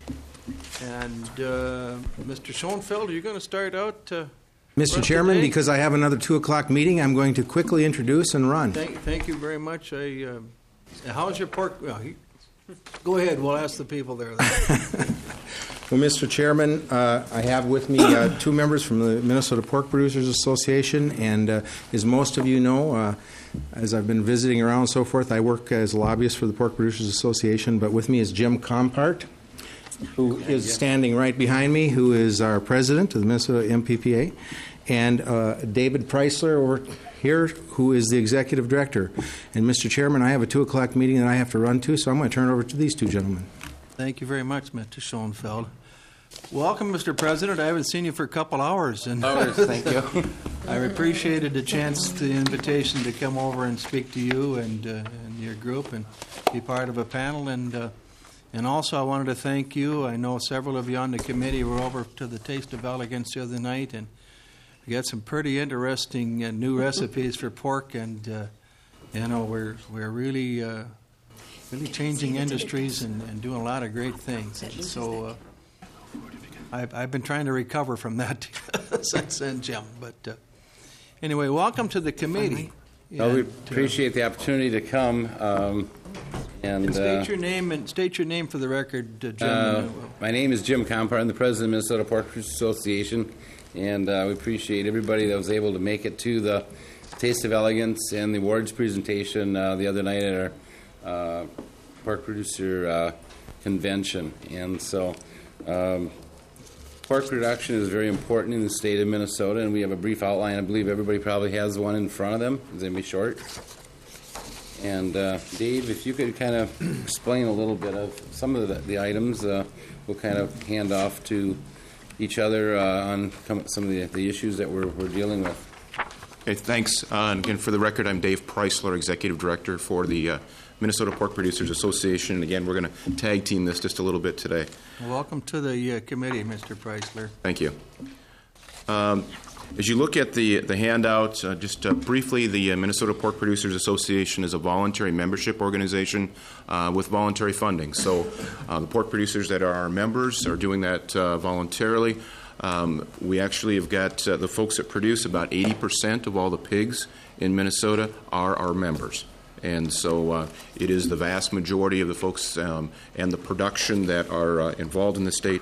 And uh, Mister Schoenfeld, are you going to start out? Uh, Mister Chairman, today? because I have another two o'clock meeting, I'm going to quickly introduce and run. Thank, thank you very much. I, uh, how's your pork? Well, he, go ahead. We'll ask the people there. Well, Mister Chairman, uh, I have with me uh, two members from the Minnesota Pork Producers Association, and uh, as most of you know, uh, as I've been visiting around and so forth, I work as a lobbyist for the Pork Producers Association, but with me is Jim Compart, who is standing right behind me, who is our president of the Minnesota M P P A, and uh, David Preisler over here, who is the executive director. And Mister Chairman, I have a two o'clock meeting that I have to run to, so I'm going to turn it over to these two gentlemen. Thank you very much, Mister Schoenfeld. Welcome, Mister President. I haven't seen you for a couple hours. And hours, thank you. I appreciated the chance, the invitation to come over and speak to you and, uh, and your group and be part of a panel. And uh, And also I wanted to thank you. I know several of you on the committee were over to the Taste of Elegance the other night, and we got some pretty interesting uh, new recipes for pork, and uh, you know, we're we're really uh, really changing industries and, and doing a lot of great things. And so uh, I've, I've been trying to recover from that since then, Jim. But uh, anyway, welcome to the committee. Well, we And, uh, appreciate the opportunity to come. Um, and and state uh, your name and state your name for the record, uh, Jim. uh, my name is Jim Compart. I'm the president of the Minnesota Pork Producers Association, and uh, we appreciate everybody that was able to make it to the Taste of Elegance and the awards presentation uh, the other night at our uh, pork producer uh, convention. And so, um, pork production is very important in the state of Minnesota, and we have a brief outline. I believe everybody probably has one in front of them. It's going to be short. And uh, Dave, if you could kind of explain a little bit of some of the, the items, uh, we'll kind of hand off to each other uh, on some of the, the issues that we're, we're dealing with. Okay, thanks. Uh, and again, for the record, I'm Dave Preisler, Executive Director for the uh, Minnesota Pork Producers Association. And again, we're going to tag team this just a little bit today. Welcome to the uh, committee, Mister Preisler. Thank you. Um, as you look at the, the handout, uh, just uh, briefly, the uh, Minnesota Pork Producers Association is a voluntary membership organization uh, with voluntary funding. So uh, the pork producers that are our members are doing that uh, voluntarily. Um, we actually have got uh, the folks that produce about eighty percent of all the pigs in Minnesota are our members. And so uh, it is the vast majority of the folks um, and the production that are uh, involved in the state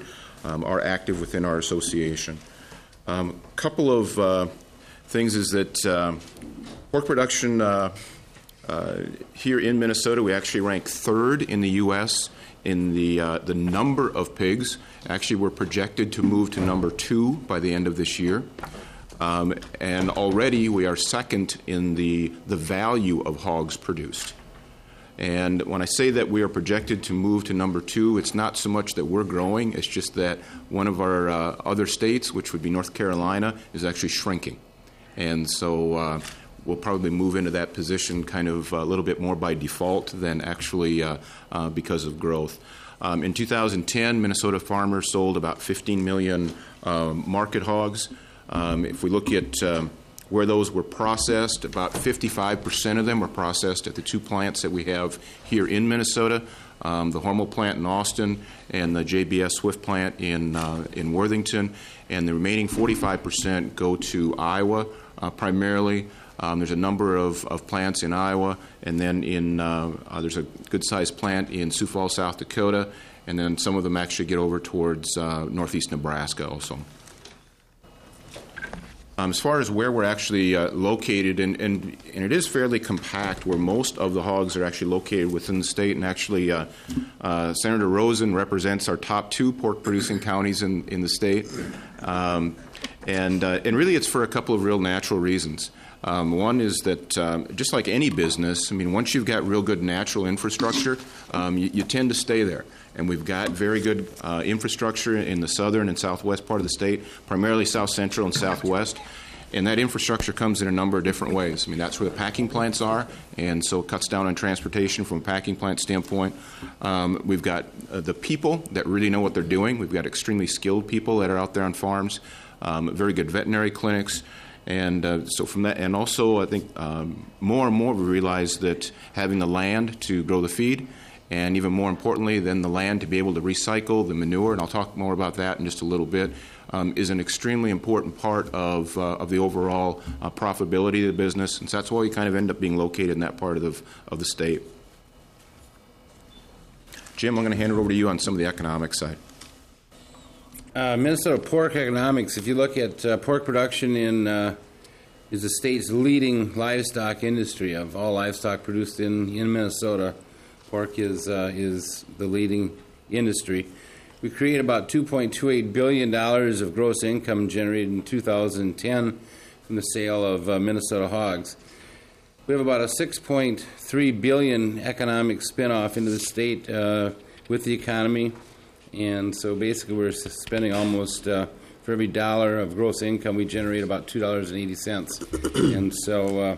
um, are active within our association. A um, couple of uh, things is that uh, pork production uh, uh, here in Minnesota, we actually rank third in the U S in the uh, the number of pigs. Actually, we're projected to move to number two by the end of this year. Um, and already we are second in the, the value of hogs produced. And when I say that we are projected to move to number two, it's not so much that we're growing, it's just that one of our uh, other states, which would be North Carolina, is actually shrinking. And so uh, we'll probably move into that position kind of a little bit more by default than actually uh, uh, because of growth. Um, in two thousand ten, Minnesota farmers sold about fifteen million um, market hogs. Um, if we look at um, where those were processed, about fifty-five percent of them were processed at the two plants that we have here in Minnesota, um, the Hormel plant in Austin and the J B S Swift plant in, uh, in Worthington. And the remaining forty-five percent go to Iowa uh, primarily. Um, there's a number of, of plants in Iowa, and then in uh, uh, there's a good-sized plant in Sioux Falls, South Dakota, and then some of them actually get over towards uh, northeast Nebraska also. Um, as far as where we're actually uh, located, and, and, and it is fairly compact, where most of the hogs are actually located within the state, and actually uh, uh, Senator Rosen represents our top two pork-producing counties in, in the state, um, and, uh, and really it's for a couple of real natural reasons. Um, one is that um, just like any business, I mean, once you've got real good natural infrastructure, um, you, you tend to stay there. And we've got very good uh, infrastructure in the southern and southwest part of the state, primarily south central and southwest. And that infrastructure comes in a number of different ways. I mean, that's where the packing plants are, and so it cuts down on transportation from a packing plant standpoint. Um, we've got uh, the people that really know what they're doing. We've got extremely skilled people that are out there on farms, um, very good veterinary clinics. And uh, so from that, and also I think um, more and more we realize that having the land to grow the feed, and even more importantly than the land to be able to recycle the manure, and I'll talk more about that in just a little bit, um, is an extremely important part of, uh, of the overall uh, profitability of the business. And so that's why we kind of end up being located in that part of the, of the state. Jim, I'm going to hand it over to you on some of the economic side. Uh, Minnesota pork economics, if you look at uh, pork production in uh, is the state's leading livestock industry. Of all livestock produced in, in Minnesota, pork is uh, is the leading industry. We create about two point two eight billion dollars of gross income generated in two thousand ten from the sale of uh, Minnesota hogs. We have about a six point three billion dollars economic spinoff into the state uh, with the economy. And so basically we're spending almost, uh, for every dollar of gross income, we generate about two dollars and eighty cents. And so uh,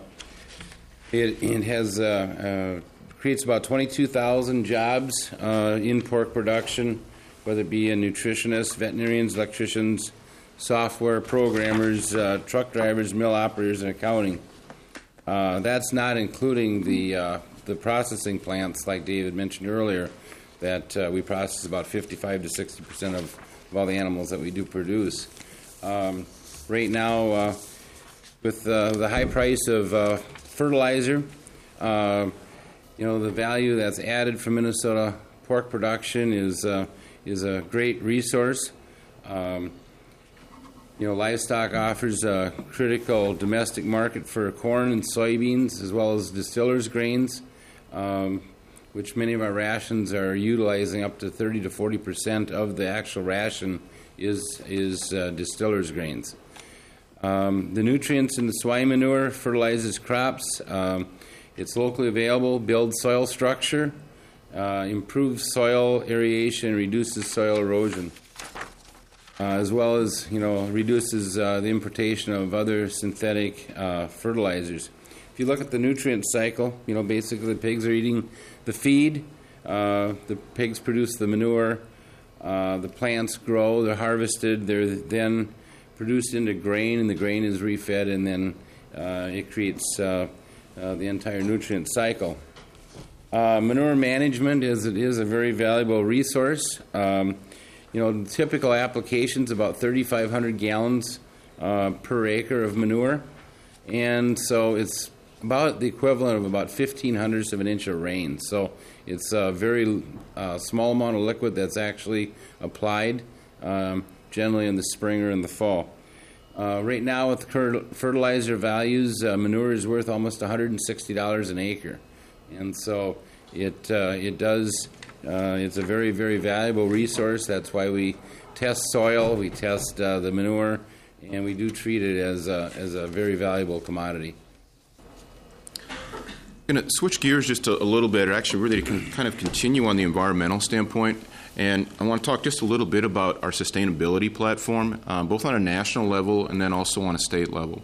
it, it has uh, uh, creates about twenty-two thousand jobs uh, in pork production, whether it be in nutritionists, veterinarians, electricians, software programmers, uh, truck drivers, mill operators, and accounting. Uh, that's not including the, uh, the processing plants, like David mentioned earlier, that uh, we process about fifty-five to sixty percent of, of all the animals that we do produce. Um, right now, uh, with uh, the high price of uh, fertilizer, uh, you know, the value that's added from Minnesota pork production is uh, is a great resource. Um, you know, livestock offers a critical domestic market for corn and soybeans, as well as distillers' grains. Um, which many of our rations are utilizing. Up to thirty to forty percent of the actual ration is is uh, distillers' grains. Um, the nutrients in the swine manure fertilizes crops. Um, it's locally available, builds soil structure, uh, improves soil aeration, reduces soil erosion, uh, as well as, you know, reduces uh, the importation of other synthetic uh, fertilizers. If you look at the nutrient cycle, you know, basically the pigs are eating the feed, uh, the pigs produce the manure, uh, the plants grow, they're harvested, they're then produced into grain, and the grain is refed, and then uh, it creates uh, uh, the entire nutrient cycle. Uh, manure management is, it is a very valuable resource. Um, you know, typical applications about thirty-five hundred gallons uh, per acre of manure, and so it's about the equivalent of about fifteen hundredths of an inch of rain. So it's a very uh, small amount of liquid that's actually applied um, generally in the spring or in the fall. Uh, right now, with current fertilizer values, uh, manure is worth almost one hundred sixty dollars an acre, and so it uh, it does. Uh, it's a very very valuable resource. That's why we test soil, we test uh, the manure, and we do treat it as a, as a very valuable commodity. I'm going to switch gears just a, a little bit, or actually really to con- kind of continue on the environmental standpoint. And I want to talk just a little bit about our sustainability platform, um, both on a national level and then also on a state level.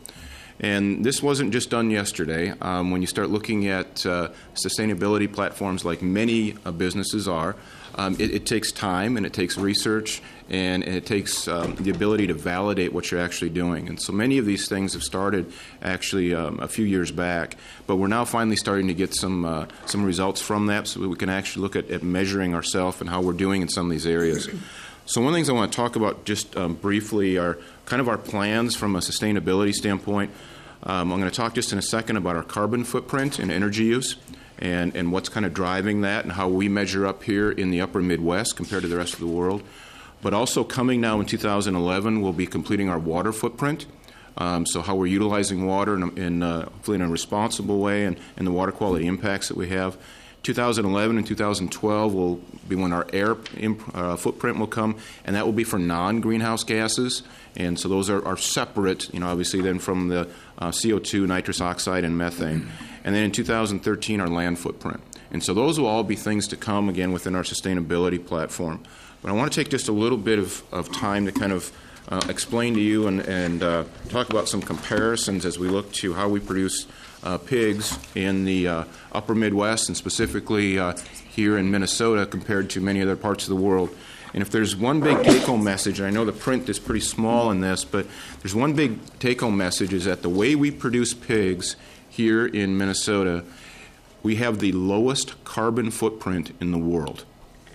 And this wasn't just done yesterday. Um, when you start looking at uh, sustainability platforms like many uh, businesses are, um, it, it takes time and it takes research and, and it takes um, the ability to validate what you're actually doing. And so many of these things have started actually um, a few years back, but we're now finally starting to get some uh, some results from that so that we can actually look at, at measuring ourselves and how we're doing in some of these areas. So one of the things I want to talk about just um, briefly are kind of our plans from a sustainability standpoint. Um, I'm going to talk just in a second about our carbon footprint and energy use and, and what's kind of driving that and how we measure up here in the upper Midwest compared to the rest of the world. But also coming now in two thousand eleven, we'll be completing our water footprint. Um, so how we're utilizing water in, in, uh, hopefully in a responsible way and, and the water quality impacts that we have. two thousand eleven and two thousand twelve will be when our air imp, uh, footprint will come, and that will be for non-greenhouse gases. And so those are, are separate, you know, obviously then from the uh, C O two, nitrous oxide, and methane. And then in two thousand thirteen, our land footprint. And so those will all be things to come, again, within our sustainability platform. But I want to take just a little bit of, of time to kind of uh, explain to you and, and uh, talk about some comparisons as we look to how we produce uh, pigs in the uh, upper Midwest and specifically uh, here in Minnesota compared to many other parts of the world. And if there's one big take-home message, and I know the print is pretty small in this, but there's one big take-home message is that the way we produce pigs here in Minnesota, we have the lowest carbon footprint in the world,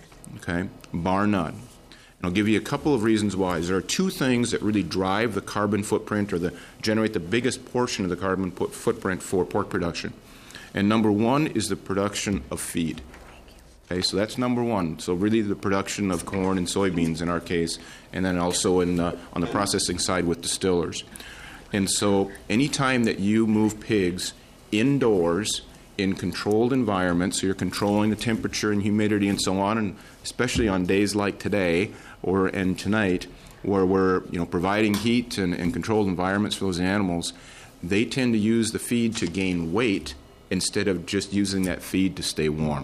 okay, bar none. And I'll give you a couple of reasons why. There are two things that really drive the carbon footprint or the, generate the biggest portion of the carbon put, footprint for pork production. And number one is the production of feed. Okay, so that's number one. So really the production of corn and soybeans in our case, and then also in uh, on the processing side with distillers. And so anytime that you move pigs indoors in controlled environments, so you're controlling the temperature and humidity and so on, and especially on days like today or and tonight, where we're you know providing heat and, and controlled environments for those animals, they tend to use the feed to gain weight instead of just using that feed to stay warm.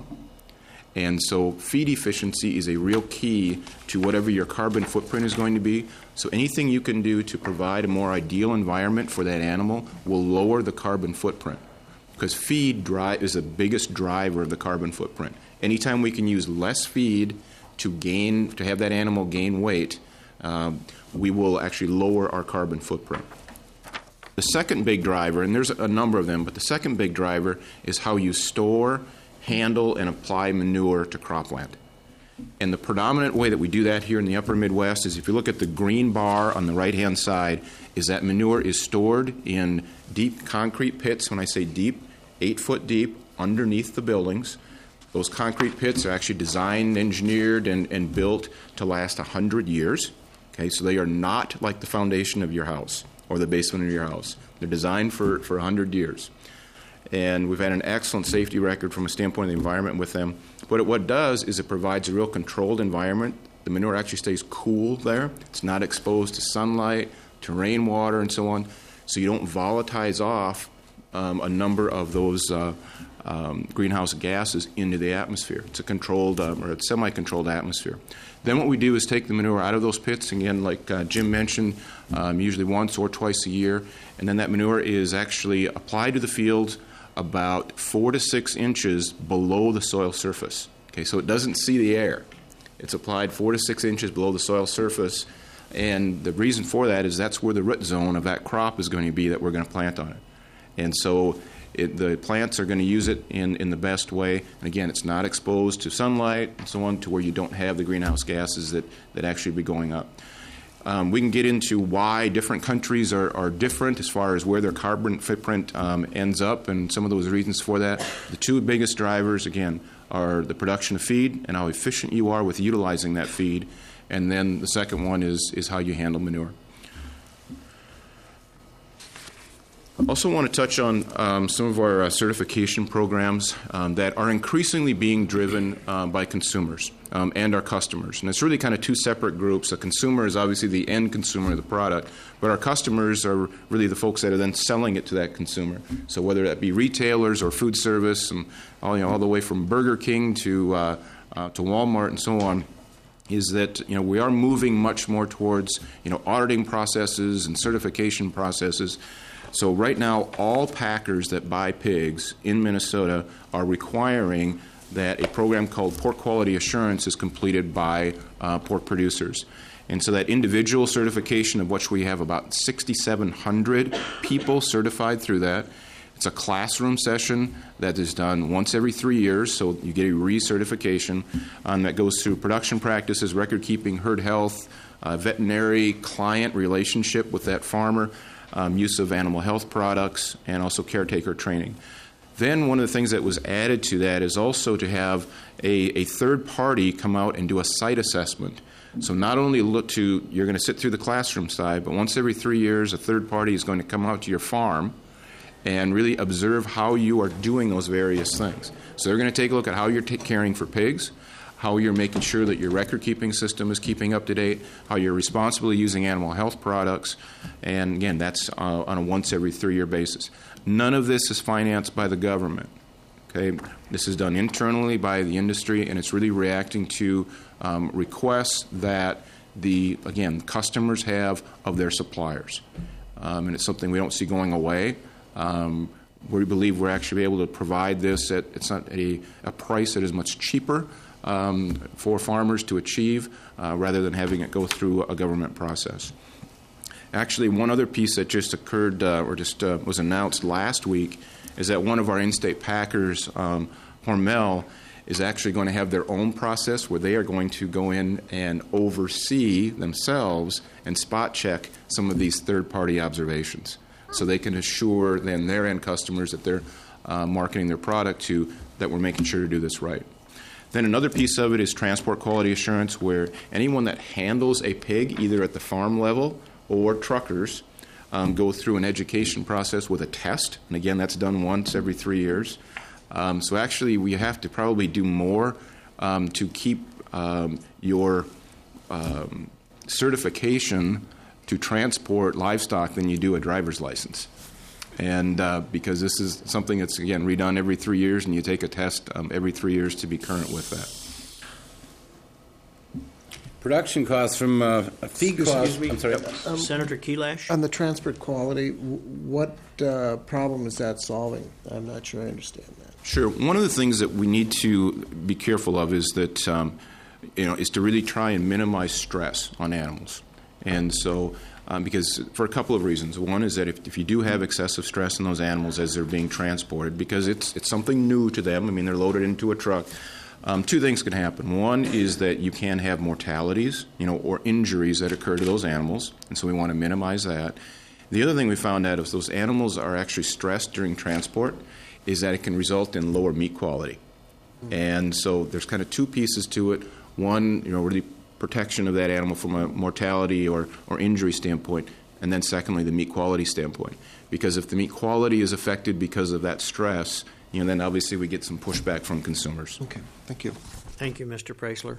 And so feed efficiency is a real key to whatever your carbon footprint is going to be. So anything you can do to provide a more ideal environment for that animal will lower the carbon footprint. Because feed dri- is the biggest driver of the carbon footprint. Anytime we can use less feed to gain, to have that animal gain weight, um, we will actually lower our carbon footprint. The second big driver, and there's a number of them, but the second big driver is how you store, handle, and apply manure to cropland. And the predominant way that we do that here in the upper Midwest is if you look at the green bar on the right-hand side, is that manure is stored in deep concrete pits. When I say deep, eight foot deep underneath the buildings. Those concrete pits are actually designed, engineered, and, and built to last one hundred years. Okay, so they are not like the foundation of your house or the basement of your house. They're designed for, for one hundred years. And we've had an excellent safety record from a standpoint of the environment with them. But it, what it does is it provides a real controlled environment. The manure actually stays cool there. It's not exposed to sunlight, to rainwater, and so on. So you don't volatilize off um, a number of those uh, um, greenhouse gases into the atmosphere. It's a controlled um, or a semi-controlled atmosphere. Then what we do is take the manure out of those pits, again, like uh, Jim mentioned, um, usually once or twice a year. And then that manure is actually applied to the field about four to six inches below the soil surface. Okay, so it doesn't see the air. It's applied four to six inches below the soil surface, and the reason for that is that's where the root zone of that crop is going to be that we're going to plant on it. And so it, the plants are going to use it in, in the best way. And again, it's not exposed to sunlight and so on to where you don't have the greenhouse gases that, that actually be going up. Um, we can get into why different countries are, are different as far as where their carbon footprint um, ends up and some of those reasons for that. The two biggest drivers, again, are the production of feed and how efficient you are with utilizing that feed. and then the second one is, is how you handle manure. I also want to touch on um, some of our uh, certification programs um, that are increasingly being driven um, by consumers um, and our customers. And it's really kind of two separate groups. A consumer is obviously the end consumer of the product, but our customers are really the folks that are then selling it to that consumer. So whether that be retailers or food service, and all, you know, all the way from Burger King to uh, uh, to Walmart and so on, is that, you know, we are moving much more towards, you know, auditing processes and certification processes. So right now, all packers that buy pigs in Minnesota are requiring that a program called Pork Quality Assurance is completed by uh, pork producers. And so that individual certification, of which we have about sixty-seven hundred people certified through that. It's a classroom session that is done once every three years, so you get a recertification um, that goes through production practices, record keeping, herd health, uh, veterinary client relationship with that farmer, Um, use of animal health products, and also caretaker training. Then one of the things that was added to that is also to have a, a third party come out and do a site assessment. So not only look to, you're going to sit through the classroom side, but once every three years a third party is going to come out to your farm and really observe how you are doing those various things. So they're going to take a look at how you're t- caring for pigs, how you're making sure that your record-keeping system is keeping up to date, how you're responsibly using animal health products, and again, that's uh, on a once-every-three-year basis. None of this is financed by the government. Okay, this is done internally by the industry, and it's really reacting to um, requests that the, again, customers have of their suppliers. Um, and it's something we don't see going away. Um, we believe we're actually able to provide this at, it's not a, a price that is much cheaper Um, for farmers to achieve uh, rather than having it go through a government process. Actually, one other piece that just occurred uh, or just uh, was announced last week is that one of our in-state packers, um, Hormel, is actually going to have their own process where they are going to go in and oversee themselves and spot check some of these third-party observations, so they can assure then their end customers that they're uh, marketing their product to that we're making sure to do this right. Then another piece of it is transport quality assurance, where anyone that handles a pig, either at the farm level or truckers, um, go through an education process with a test. And again, that's done once every three years. Um, so actually, we have to probably do more um, to keep um, your um, certification to transport livestock than you do a driver's license. And uh, because this is something that's, again, redone every three years, and you take a test um, every three years to be current with that. Production costs from uh, feed costs. Excuse me. I'm sorry. Um, Senator Kelash? On the transport quality, w- what uh, problem is that solving? I'm not sure I understand that. Sure. One of the things that we need to be careful of is that, um, you know, is to really try and minimize stress on animals. And so, um, because for a couple of reasons. One is that if, if you do have excessive stress in those animals as they're being transported, because it's it's something new to them, I mean, they're loaded into a truck, um, two things can happen. One is that you can have mortalities, you know, or injuries that occur to those animals, and so we want to minimize that. The other thing we found out is those animals are actually stressed during transport is that it can result in lower meat quality. Mm-hmm. And so there's kind of two pieces to it. One, you know, really protection of that animal from a mortality or, or injury standpoint, and then secondly, the meat quality standpoint. Because if the meat quality is affected because of that stress, you know, then obviously we get some pushback from consumers. Okay, thank you. Thank you, Mister Preisler.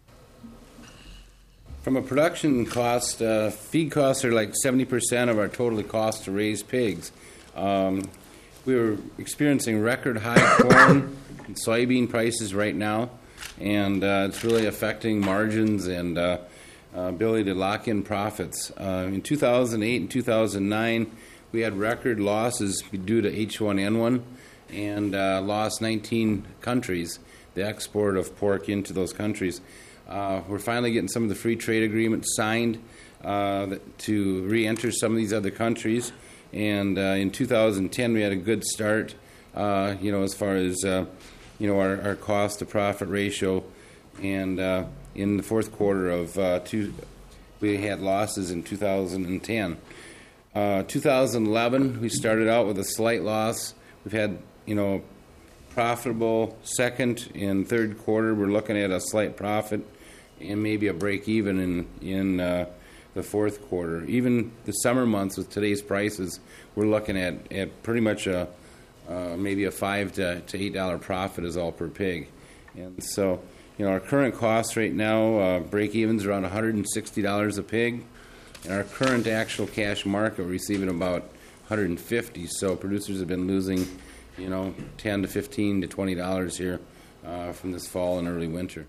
From a production cost, uh, feed costs are like seventy percent of our total cost to raise pigs. Um, we were experiencing record high corn and soybean prices right now, and uh, it's really affecting margins and uh, uh, ability to lock in profits. Uh, in two thousand eight and two thousand nine, we had record losses due to H one N one and uh, lost nineteen countries, the export of pork into those countries. Uh, we're finally getting some of the free trade agreements signed uh, to re-enter some of these other countries. And uh, in two thousand ten, we had a good start, uh, you know, as far as, uh, you know, our, our cost to profit ratio. And uh, in the fourth quarter of uh, two, we had losses in two thousand ten. Uh, two thousand eleven, we started out with a slight loss. We've had, you know, profitable second and third quarter. We're looking at a slight profit. and maybe a break even in in uh, the fourth quarter. Even the summer months with today's prices, we're looking at, at pretty much a uh, maybe a five to, to eight dollar profit is all per pig. And so, you know, our current costs right now, uh, break evens around one hundred sixty dollars a pig, and our current actual cash market we're receiving about one hundred fifty. So producers have been losing, you know, ten to fifteen to twenty dollars here uh, from this fall and early winter.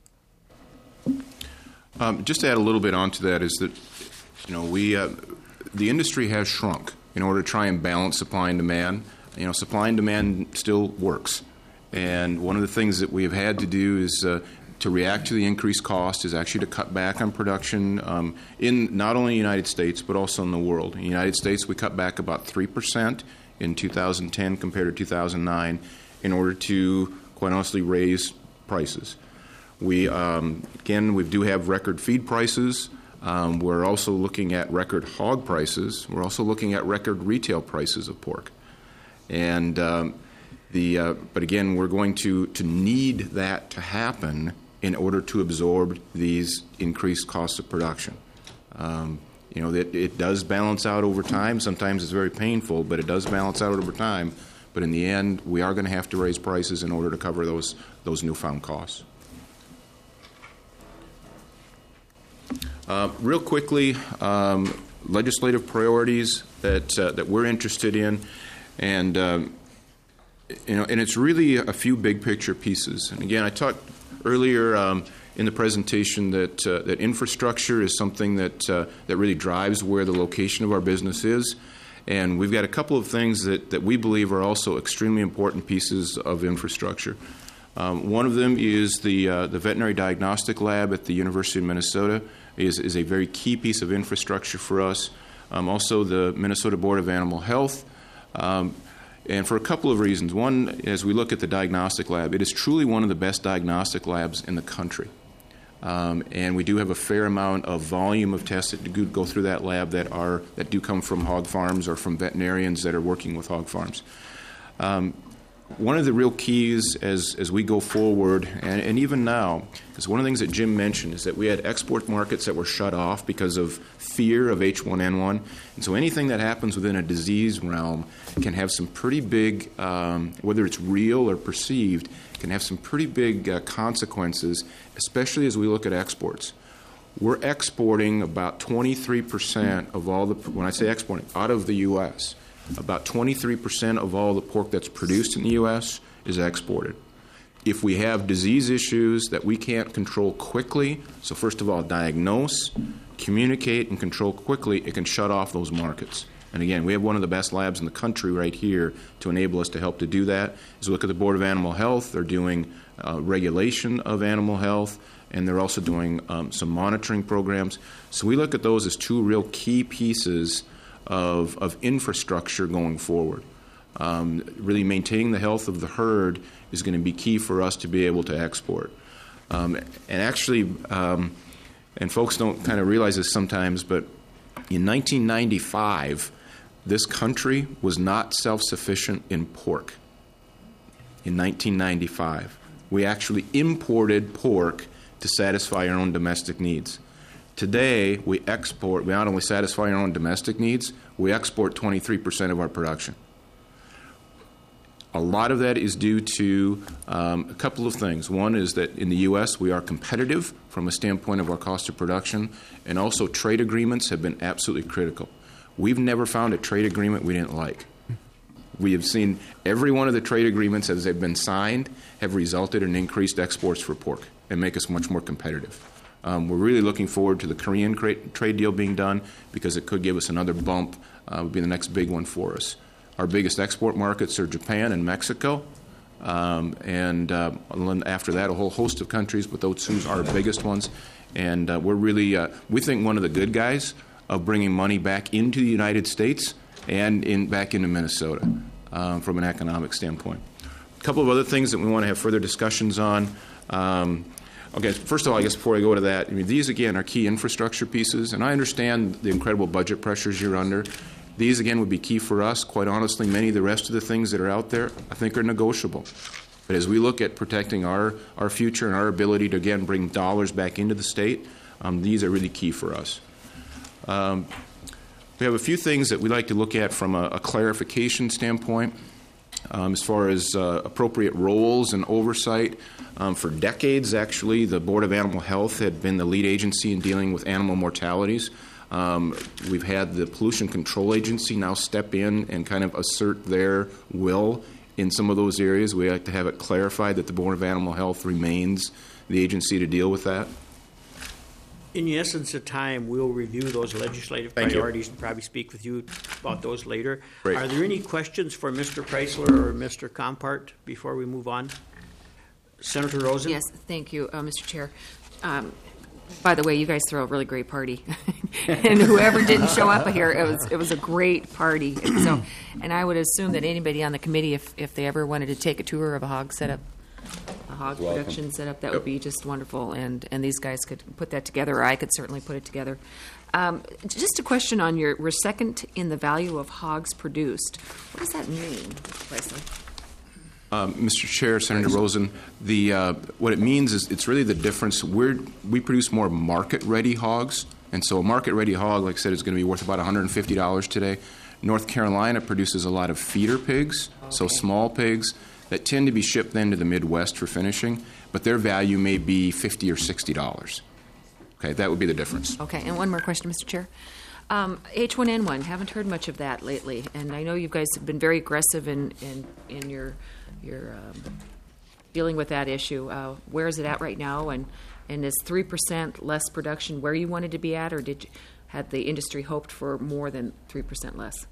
Um, just to add a little bit onto that is that, you know, we uh, the industry has shrunk in order to try and balance supply and demand. You know, supply and demand still works. And one of the things that we have had to do is uh, to react to the increased cost is actually to cut back on production um, in not only the United States but also in the world. In the United States, we cut back about three percent in two thousand ten compared to two thousand nine in order to, quite honestly, raise prices. We, um, again, we do have record feed prices. Um, we're also looking at record hog prices. We're also looking at record retail prices of pork. And um, The, uh, but again, we're going to, to need that to happen in order to absorb these increased costs of production. Um, you know, it, it does balance out over time. Sometimes it's very painful, but it does balance out over time. But in the end, we are going to have to raise prices in order to cover those those newfound costs. Uh, real quickly, um, legislative priorities that uh, that we're interested in, and. Um, You know, and it's really a few big picture pieces. And again, I talked earlier um, in the presentation that uh, that infrastructure is something that uh, that really drives where the location of our business is. And we've got a couple of things that, that we believe are also extremely important pieces of infrastructure. Um, one of them is the uh, the veterinary diagnostic lab at the University of Minnesota is is a very key piece of infrastructure for us. Um, also, the Minnesota Board of Animal Health. Um, And for a couple of reasons. One, as we look at the diagnostic lab, it is truly one of the best diagnostic labs in the country. Um, and we do have a fair amount of volume of tests that do go through that lab that are that do come from hog farms or from veterinarians that are working with hog farms. Um, one of the real keys as, as we go forward, and, and even now, because one of the things that Jim mentioned is that we had export markets that were shut off because of fear of H one N one. And so anything that happens within a disease realm can have some pretty big, um, whether it's real or perceived, can have some pretty big uh, consequences, especially as we look at exports. We're exporting about twenty-three percent of all the, when I say exporting, out of the U S, about twenty-three percent of all the pork that's produced in the U S is exported. If we have disease issues that we can't control quickly, so first of all, diagnose, communicate, and control quickly, it can shut off those markets. And again, we have one of the best labs in the country right here to enable us to help to do that. As we look at the Board of Animal Health, they're doing uh, regulation of animal health, and they're also doing um, some monitoring programs. So we look at those as two real key pieces of, of infrastructure going forward. Um, really maintaining the health of the herd is going to be key for us to be able to export. Um, and actually, um, and folks don't kind of realize this sometimes, but in nineteen ninety-five, this country was not self-sufficient in pork. In nineteen ninety-five, we actually imported pork to satisfy our own domestic needs. Today, we export, we not only satisfy our own domestic needs, we export twenty-three percent of our production. A lot of that is due to um, a couple of things. One is that in the U S we are competitive from a standpoint of our cost of production, and also trade agreements have been absolutely critical. We've never found a trade agreement we didn't like. We have seen every one of the trade agreements as they've been signed have resulted in increased exports for pork and make us much more competitive. Um, we're really looking forward to the Korean trade deal being done because it could give us another bump. Uh, would be the next big one for us. Our biggest export markets are Japan and Mexico, um, and uh, after that, a whole host of countries, but those two are our biggest ones. And uh, we're really, uh, we think, one of the good guys of bringing money back into the United States and in back into Minnesota um, from an economic standpoint. A couple of other things that we want to have further discussions on. Um, Okay, first of all, I guess before I go to that, I mean, these, again, are key infrastructure pieces, and I understand the incredible budget pressures you're under. These, again, would be key for us. Quite honestly, many of the rest of the things that are out there, I think, are negotiable. But as we look at protecting our, our future and our ability to, again, bring dollars back into the state, um, these are really key for us. Um, we have a few things that we like to look at from a, a clarification standpoint. Um, as far as uh, appropriate roles and oversight, um, for decades, actually, the Board of Animal Health had been the lead agency in dealing with animal mortalities. Um, we've had the Pollution Control Agency now step in and kind of assert their will in some of those areas. We like to have it clarified that the Board of Animal Health remains the agency to deal with that. In the essence of time, we'll review those legislative Thank you. priorities and probably speak with you about those later. Great. Are there any questions for Mister Preisler or Mister Compart before we move on? Senator Rosen? Yes, thank you, uh, Mister Chair. Um, by the way, you guys throw a really great party, and whoever didn't show up here, it was it was a great party. And so, and I would assume that anybody on the committee, if if they ever wanted to take a tour of a hog setup, a hog Welcome. production setup, that Yep. would be just wonderful. And and these guys could put that together, or I could certainly put it together. Um, just a question on your, we're second in the value of hogs produced. What does that mean, Presley? Um, Mister Chair, Senator Rosen, the uh, what it means is it's really the difference. We're, we produce more market-ready hogs, and so a market-ready hog, like I said, is going to be worth about one hundred fifty dollars today. North Carolina produces a lot of feeder pigs, so small pigs, that tend to be shipped then to the Midwest for finishing, but their value may be fifty dollars or sixty dollars. Okay, that would be the difference. Okay, and one more question, Mister Chair. Um, H one N one, haven't heard much of that lately, and I know you guys have been very aggressive in, in, in your your um, dealing with that issue. Uh, where is it at right now, and, and is three percent less production where you wanted to be at, or did you, had the industry hoped for more than three percent less?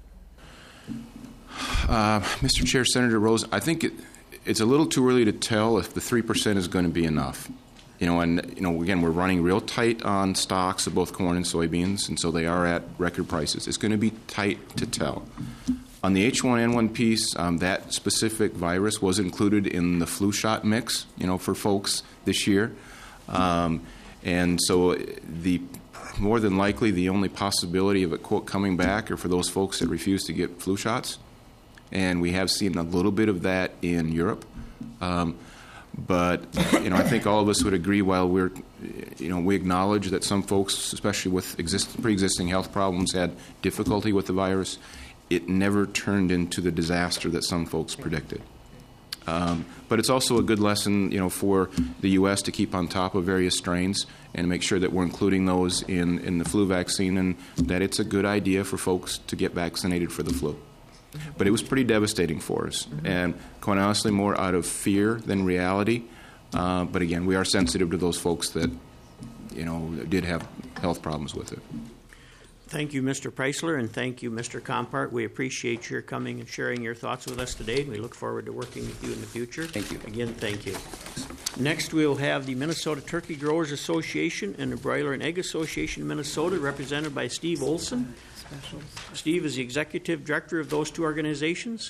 Uh, Mister Chair, Senator Rose, I think it, it's a little too early to tell if the three percent is going to be enough. You know, and you know, again, we're running real tight on stocks of both corn and soybeans, and so they are at record prices. It's going to be tight to tell. On the H one N one piece, um, that specific virus was included in the flu shot mix, you know, for folks this year, um, and so the more than likely the only possibility of it quote coming back are for those folks that refuse to get flu shots, and we have seen a little bit of that in Europe. Um, But, you know, I think all of us would agree while we're, you know, we acknowledge that some folks, especially with exist- pre-existing health problems, had difficulty with the virus, it never turned into the disaster that some folks predicted. Um, but it's also a good lesson, you know, for the U S to keep on top of various strains and make sure that we're including those in, in the flu vaccine, and that it's a good idea for folks to get vaccinated for the flu. But it was pretty devastating for us, and quite honestly, more out of fear than reality. Uh, but again, we are sensitive to those folks that, you know, did have health problems with it. Thank you, Mister Preisler, and thank you, Mister Compart. We appreciate your coming and sharing your thoughts with us today, and we look forward to working with you in the future. Thank you. Again, thank you. Next, we'll have the Minnesota Turkey Growers Association and the Broiler and Egg Association of Minnesota, represented by Steve Olson. Steve is the executive director of those two organizations.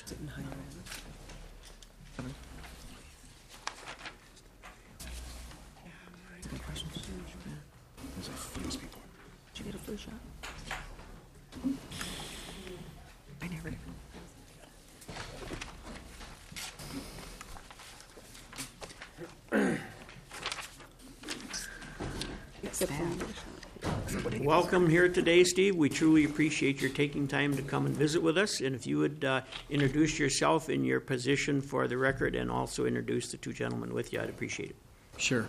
Did you get a flu shot? I never did. Welcome here today, Steve. We truly appreciate your taking time to come and visit with us. And if you would uh, introduce yourself and your position for the record, and also introduce the two gentlemen with you, I'd appreciate it. Sure.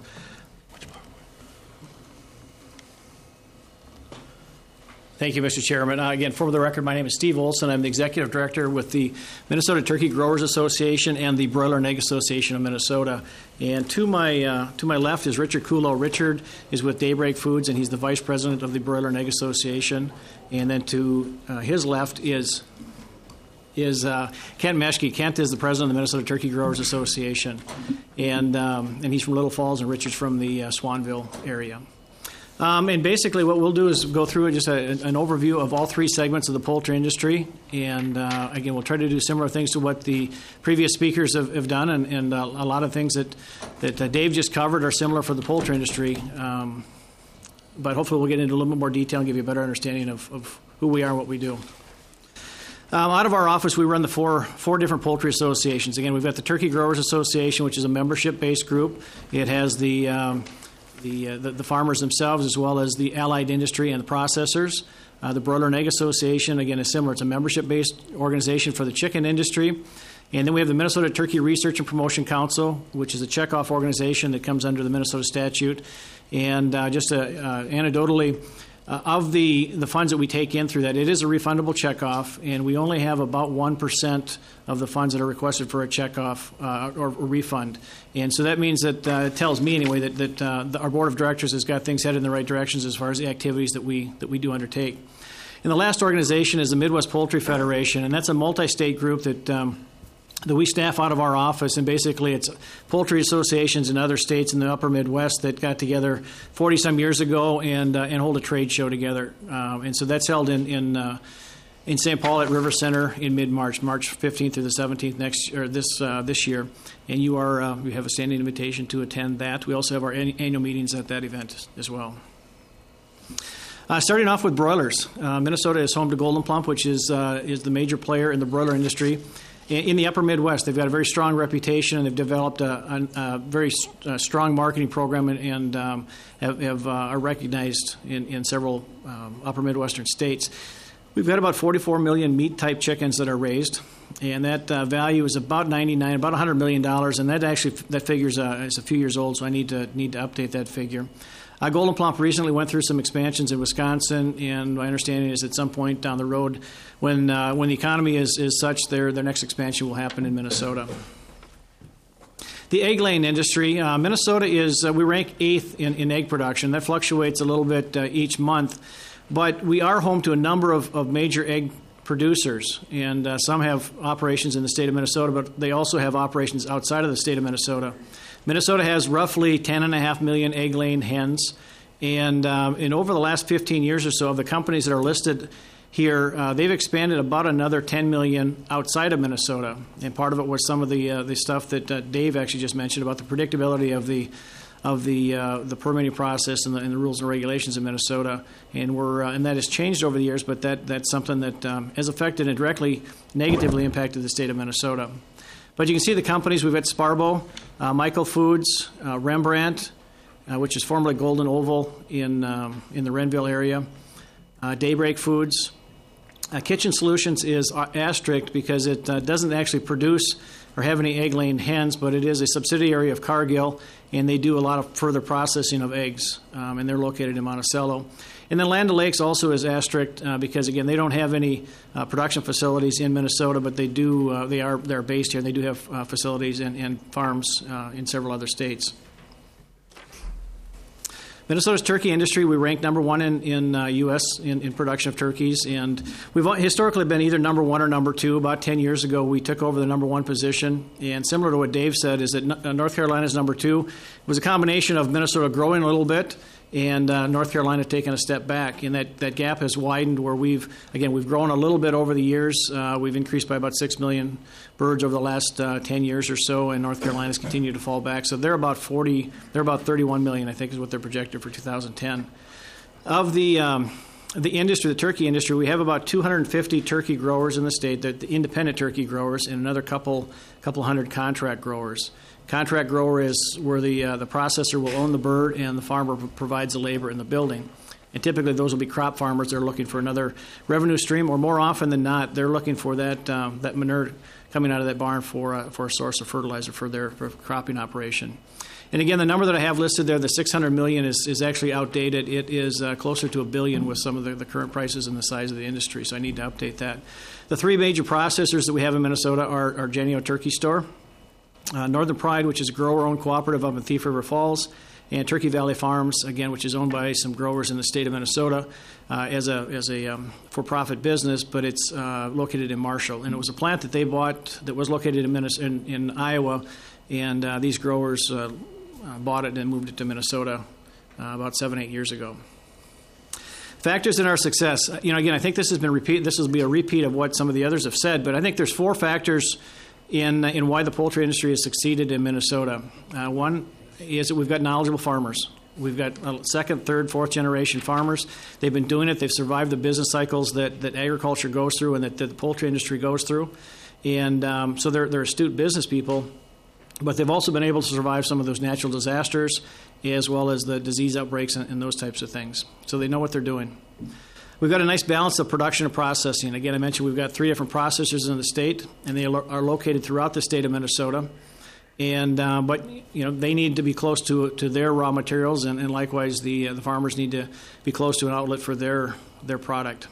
Thank you, Mister Chairman. Uh, again, for the record, my name is Steve Olson. I'm the Executive Director with the Minnesota Turkey Growers Association and the Broiler and Egg Association of Minnesota. And to my uh, to my left is Richard Kulo. Richard is with Daybreak Foods, and he's the Vice President of the Broiler and Egg Association. And then to uh, his left is is uh, Kent Meschke. Kent is the President of the Minnesota Turkey Growers Association, and um, and he's from Little Falls, and Richard's from the uh, Swanville area. Um, and basically what we'll do is go through just a, an overview of all three segments of the poultry industry. And, uh, again, we'll try to do similar things to what the previous speakers have, have done. And, and uh, a lot of things that, that uh, Dave just covered are similar for the poultry industry. Um, but hopefully we'll get into a little bit more detail and give you a better understanding of, of who we are and what we do. Um, out of our office, we run the four four different poultry associations. Again, we've got the Turkey Growers Association, which is a membership-based group. It has the um, the, uh, the the farmers themselves, as well as the allied industry and the processors. Uh, the Broiler and Egg Association, again, is similar. It's a membership-based organization for the chicken industry. And then we have the Minnesota Turkey Research and Promotion Council, which is a checkoff organization that comes under the Minnesota statute. And uh, just uh, uh, anecdotally, uh, of the, the funds that we take in through that, it is a refundable checkoff, and we only have about one percent of the funds that are requested for a checkoff uh, or, or refund. And so that means that uh, it tells me anyway that, that uh, the, our board of directors has got things headed in the right directions as far as the activities that we that we do undertake. And the last organization is the Midwest Poultry Federation, and that's a multi-state group that um, that we staff out of our office, and basically it's poultry associations in other states in the upper Midwest that got together forty-some years ago and uh, and hold a trade show together. Um, and so that's held in in, uh, in Saint Paul at River Center in mid-March, March fifteenth through the seventeenth next or this uh, this year. And you are uh, we have a standing invitation to attend that. We also have our an- annual meetings at that event as well. Uh, starting off with broilers, uh, Minnesota is home to Golden Plump, which is uh, is the major player in the broiler industry. In the upper Midwest, they've got a very strong reputation, and they've developed a, a, a very uh, strong marketing program and, and um, have, have, uh, are recognized in, in several um, upper Midwestern states. We've got about forty-four million meat-type chickens that are raised, and that uh, value is about ninety-nine, about one hundred million dollars, and that actually that figure is uh, a few years old, so I need to need to update that figure. Uh, Golden Plump recently went through some expansions in Wisconsin, and my understanding is at some point down the road, when uh, when the economy is, is such, their their next expansion will happen in Minnesota. The egg laying industry, uh, Minnesota is, uh, we rank eighth in, in egg production. That fluctuates a little bit uh, each month, but we are home to a number of, of major egg producers, and uh, some have operations in the state of Minnesota, but they also have operations outside of the state of Minnesota. Minnesota has roughly ten point five million egg-laying hens, and, um, and over the last fifteen years or so, of the companies that are listed here, uh, they've expanded about another ten million outside of Minnesota. And part of it was some of the uh, the stuff that uh, Dave actually just mentioned about the predictability of the of the uh, the permitting process and the, and the rules and regulations in Minnesota. And we're uh, and that has changed over the years, but that that's something that um, has affected and directly negatively impacted the state of Minnesota. But you can see the companies. We've got Sparbo, uh, Michael Foods, uh, Rembrandt, uh, which is formerly Golden Oval in um, in the Renville area, uh, Daybreak Foods. Uh, Kitchen Solutions is asterisked because it uh, doesn't actually produce or have any egg-laying hens, but it is a subsidiary of Cargill, and they do a lot of further processing of eggs, um, and they're located in Monticello. And then Land O'Lakes also is asterisked uh, because, again, they don't have any uh, production facilities in Minnesota, but they do. Uh, they are they're based here. And they do have uh, facilities and, and farms uh, in several other states. Minnesota's turkey industry, we rank number one in in uh, U S in, in production of turkeys, and we've historically been either number one or number two. About ten years ago, we took over the number one position, and similar to what Dave said, is that North Carolina's number two. It was a combination of Minnesota growing a little bit and uh, North Carolina taking a step back, and that, that gap has widened where we've, again, we've grown a little bit over the years. Uh, we've increased by about six million birds over the last uh, ten years or so, and North Carolina's continued to fall back. So they're about forty, they're about thirty-one million, I think, is what they're projected for two thousand ten. Of the um, the industry, the turkey industry, we have about two hundred fifty turkey growers in the state, the, the independent turkey growers, and another couple couple hundred contract growers. Contract grower is where the uh, the processor will own the bird and the farmer provides the labor in the building. And typically those will be crop farmers that are looking for another revenue stream, or more often than not, they're looking for that um, that manure coming out of that barn for uh, for a source of fertilizer for their for cropping operation. And again, the number that I have listed there, the six hundred million, is, is actually outdated. It is uh, closer to a billion with some of the, the current prices and the size of the industry, so I need to update that. The three major processors that we have in Minnesota are, are Jennie-O Turkey Store, Uh, Northern Pride, which is a grower-owned cooperative up in Thief River Falls, and Turkey Valley Farms, again, which is owned by some growers in the state of Minnesota uh, as a as a um, for-profit business, but it's uh, located in Marshall. And it was a plant that they bought that was located in, Minnes- in, in Iowa, and uh, these growers uh, uh, bought it and moved it to Minnesota uh, about seven, eight years ago. Factors in our success. You know, again, I think this has been repeat. This will be a repeat of what some of the others have said, but I think there's four factors in in why the poultry industry has succeeded in Minnesota. Uh, one is that we've got knowledgeable farmers. We've got uh, second, third, fourth generation farmers. They've been doing it. They've survived the business cycles that, that agriculture goes through and that, that the poultry industry goes through. And um, so they're, they're astute business people, but they've also been able to survive some of those natural disasters as well as the disease outbreaks and, and those types of things. So they know what they're doing. We've got a nice balance of production and processing. Again, I mentioned we've got three different processors in the state, and they are located throughout the state of Minnesota. And uh, but you know they need to be close to to their raw materials, and, and likewise the uh, the farmers need to be close to an outlet for their their product.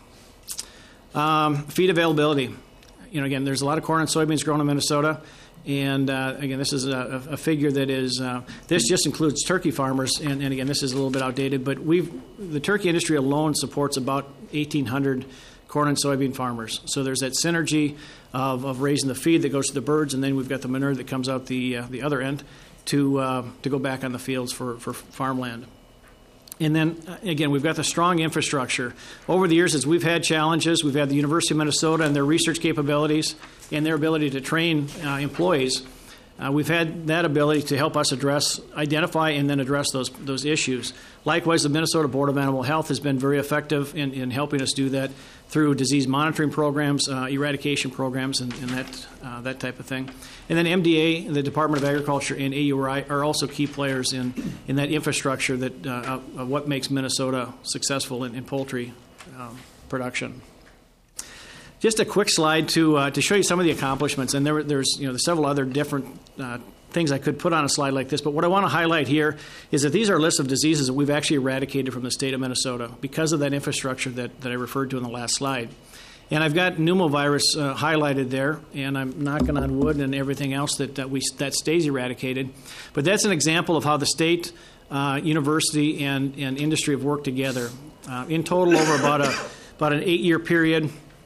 Um, feed availability. You know, again, there's a lot of corn and soybeans grown in Minnesota, and uh, again, this is a, a figure that is uh, this just includes turkey farmers, and, and again, this is a little bit outdated, but we've the turkey industry alone supports about eighteen hundred corn and soybean farmers. So there's that synergy of, of raising the feed that goes to the birds, and then we've got the manure that comes out the uh, the other end to uh, to go back on the fields for, for farmland. And then, uh, again, we've got the strong infrastructure. Over the years, as we've had challenges, we've had the University of Minnesota and their research capabilities and their ability to train uh, employees. Uh, we've had that ability to help us address, identify, and then address those those issues. Likewise, the Minnesota Board of Animal Health has been very effective in, in helping us do that through disease monitoring programs, uh, eradication programs, and, and that uh, that type of thing. And then M D A, the Department of Agriculture, and A U R I are also key players in, in that infrastructure that uh, of what makes Minnesota successful in, in poultry um, production. Just a quick slide to uh, to show you some of the accomplishments, and there, there's you know there's several other different uh, things I could put on a slide like this. But what I want to highlight here is that these are lists of diseases that we've actually eradicated from the state of Minnesota because of that infrastructure that, that I referred to in the last slide. And I've got pneumovirus uh, highlighted there, and I'm knocking on wood and everything else that that we that stays eradicated. But that's an example of how the state, uh, university, and and industry have worked together. Uh, in total, over about a about an eight-year period.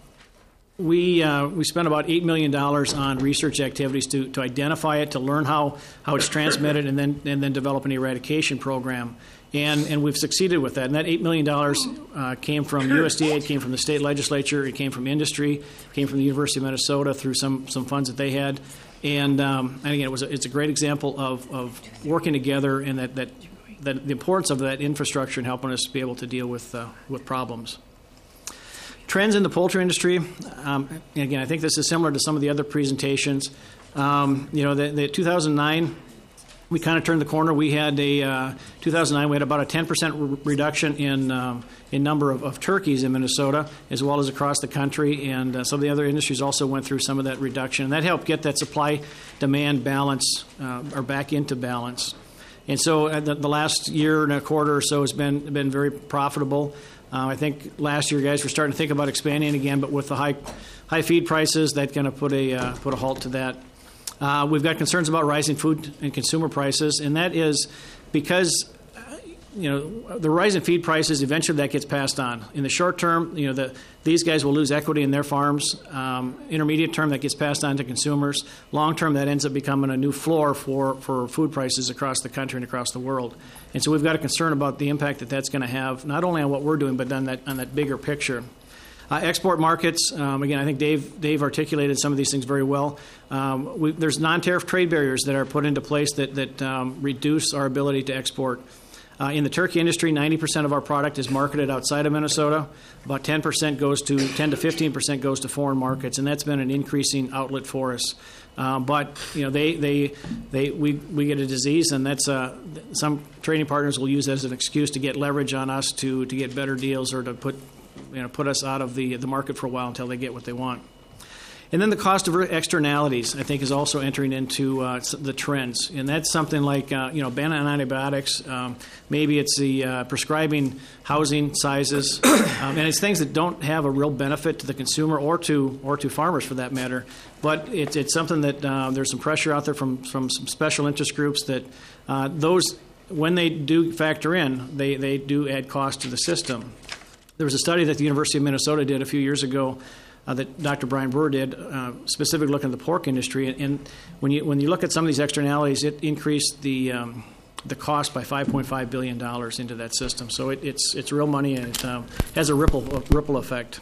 We uh, we spent about eight million dollars on research activities to, to identify it, to learn how, how it's transmitted, and then and then develop an eradication program. And and we've succeeded with that. And that eight million dollars uh, came from U S D A, it came from the state legislature, it came from industry, it came from the University of Minnesota through some, some funds that they had. And, um, and again, it was a, it's a great example of, of working together and that, that, that the importance of that infrastructure in helping us be able to deal with uh, with problems. Trends in the poultry industry. Um, and again, I think this is similar to some of the other presentations. Um, you know, the, the two thousand nine, we kind of turned the corner. We had a uh, two thousand nine. We had about a ten percent re- reduction in um, in number of, of turkeys in Minnesota, as well as across the country. And uh, some of the other industries also went through some of that reduction. And that helped get that supply-demand balance uh, or back into balance. And so, uh, the, the last year and a quarter or so has been been very profitable. Uh, I think last year, guys, were starting to think about expanding again, but with the high high feed prices, that's going to put a uh, put a halt to that. Uh, we've got concerns about rising food and consumer prices, and that is because uh, you know the rise in feed prices. Eventually, that gets passed on. In the short term, you know the these guys will lose equity in their farms. Um, intermediate term, that gets passed on to consumers. Long term, that ends up becoming a new floor for for food prices across the country and across the world. And so we've got a concern about the impact that that's going to have, not only on what we're doing, but on that on that bigger picture. Uh, export markets, um, again, I think Dave Dave articulated some of these things very well. Um, we, there's non-tariff trade barriers that are put into place that, that um, reduce our ability to export. Uh, in the turkey industry, ninety percent of our product is marketed outside of Minnesota. About ten percent goes to, ten to fifteen percent goes to foreign markets, and that's been an increasing outlet for us. Um, but you know, they, they, they, we, we get a disease, and that's uh, some trading partners will use that as an excuse to get leverage on us to, to get better deals or to put, you know, put us out of the the market for a while until they get what they want. And then the cost of externalities, I think, is also entering into uh, the trends, and that's something like uh, you know, ban on antibiotics. Um, maybe it's the uh, prescribing housing sizes, um, and it's things that don't have a real benefit to the consumer or to or to farmers for that matter. But it's it's something that uh, there's some pressure out there from from some special interest groups that uh, those when they do factor in, they they do add cost to the system. There was a study that the University of Minnesota did a few years ago. Uh, that Doctor Brian Brewer did, uh, specifically looking at the pork industry, and when you when you look at some of these externalities, it increased the um, the cost by five point five billion dollars into that system. So it, it's it's real money, and it um, has a ripple a ripple effect.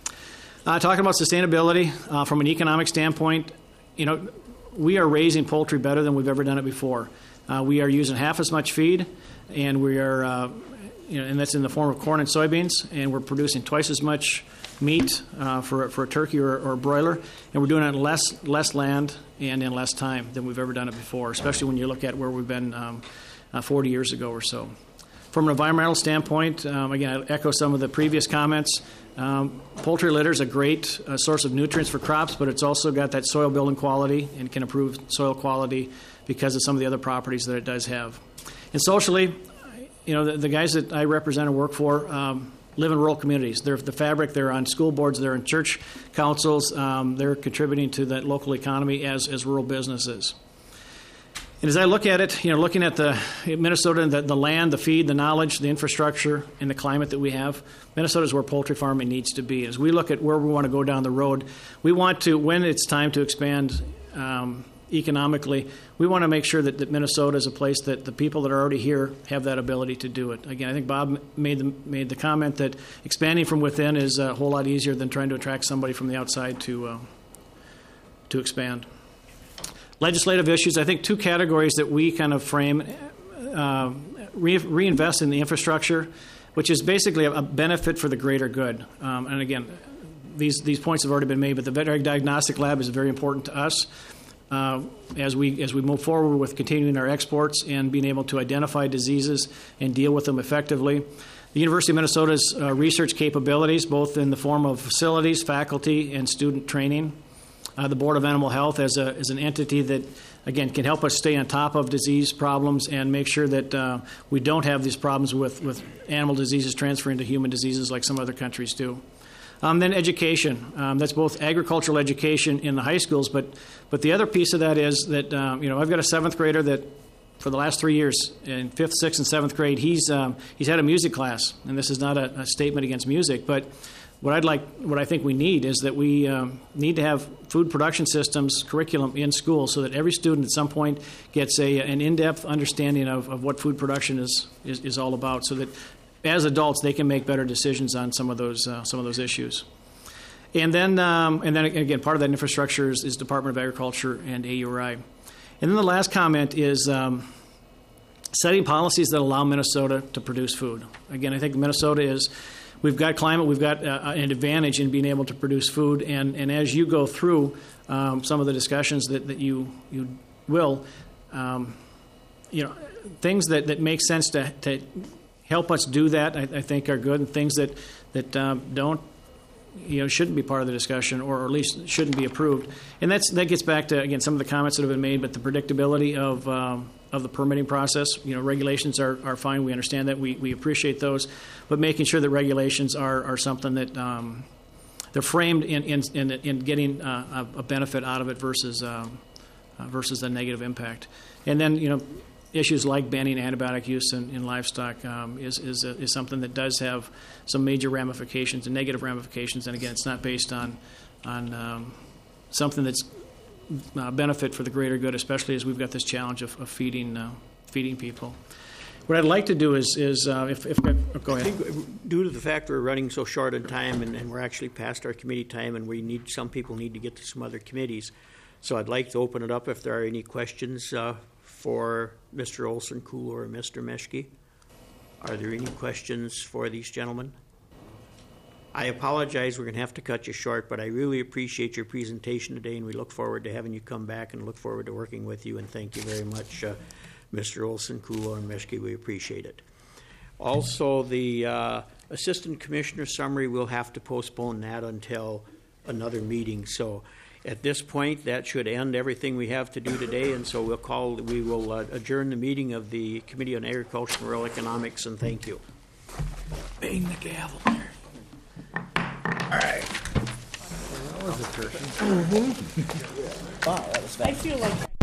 Uh, talking about sustainability uh, from an economic standpoint, you know, we are raising poultry better than we've ever done it before. uh, we are using half as much feed, and we are, uh, you know, and that's in the form of corn and soybeans, and we're producing twice as much meat uh, for for a turkey or, or a broiler, and we're doing it in less less land and in less time than we've ever done it before. Especially when you look at where we've been um, uh, forty years ago or so. From an environmental standpoint, um, again, I echo some of the previous comments. Um, poultry litter is a great uh, source of nutrients for crops, but it's also got that soil building quality and can improve soil quality because of some of the other properties that it does have. And socially, you know, the, the guys that I represent and work for um, live in rural communities. They're the fabric. They're on school boards. They're in church councils. Um, they're contributing to that local economy as, as rural businesses. And as I look at it, you know, looking at the Minnesota, the, the land, the feed, the knowledge, the infrastructure, and the climate that we have, Minnesota is where poultry farming needs to be. As we look at where we want to go down the road, we want to, when it's time to expand um, economically, we want to make sure that, that Minnesota is a place that the people that are already here have that ability to do it. Again, I think Bob made the, made the comment that expanding from within is a whole lot easier than trying to attract somebody from the outside to uh, to expand. Legislative issues, I think two categories that we kind of frame, uh, re- reinvest in the infrastructure, which is basically a, a benefit for the greater good. Um, and again, these, these points have already been made, but the veterinary diagnostic lab is very important to us uh, as we as we move forward with continuing our exports and being able to identify diseases and deal with them effectively. The University of Minnesota's uh, research capabilities, both in the form of facilities, faculty, and student training. Uh, the Board of Animal Health as, a, as an entity that, again, can help us stay on top of disease problems and make sure that uh, we don't have these problems with, with animal diseases transferring to human diseases like some other countries do. Um, then education. Um, that's both agricultural education in the high schools, but, but the other piece of that is that, um, you know, I've got a seventh grader that for the last three years, in fifth, sixth, and seventh grade, he's, um, he's had a music class. And this is not a, a statement against music, but What I'd like, what I think we need is that we um, need to have food production systems curriculum in school so that every student at some point gets a, an in-depth understanding of, of what food production is, is is all about, so that as adults they can make better decisions on some of those uh, some of those issues. And then um, and then again, part of that infrastructure is, is Department of Agriculture and A U R I. And then the last comment is um, setting policies that allow Minnesota to produce food. Again, I think Minnesota is. We've got climate, we've got uh, an advantage in being able to produce food, and, and as you go through um, some of the discussions that, that you you will, um, you know, things that, that make sense to, to help us do that, I, I think are good, and things that, that um, don't, you know, shouldn't be part of the discussion, or at least shouldn't be approved. And that's that gets back to, again, some of the comments that have been made, but the predictability of um, of the permitting process. You know, regulations are, are fine. We understand that. We, we appreciate those. But making sure that regulations are, are something that um, they're framed in, in, in, in getting uh, a benefit out of it versus um, uh, versus a negative impact. And then, you know, issues like banning antibiotic use in, in livestock um, is is, a, is something that does have some major ramifications and negative ramifications. And again, it's not based on on um, something that's uh, benefit for the greater good, especially as we've got this challenge of, of feeding uh, feeding people. What I'd like to do is is uh, if, if oh, go ahead. I think due to the fact we're running so short on time and, and we're actually past our committee time, and we need some people need to get to some other committees, so I'd like to open it up if there are any questions uh, for Mister Olson, Kuhl, or Mister Meschke. Are there any questions for these gentlemen? I apologize, we're going to have to cut you short, but I really appreciate your presentation today, and we look forward to having you come back and look forward to working with you, and thank you very much, uh, Mister Olson, Kuhl, and Meschke. We appreciate it. Also, the uh, Assistant Commissioner summary, we'll have to postpone that until another meeting. So at this point, that should end everything we have to do today, and so we'll call, we will uh, adjourn the meeting of the Committee on Agriculture and Rural Economics, and thank you. Bang the gavel there. All right. That was a turkey. Mm-hmm. Wow, that was fast. I feel like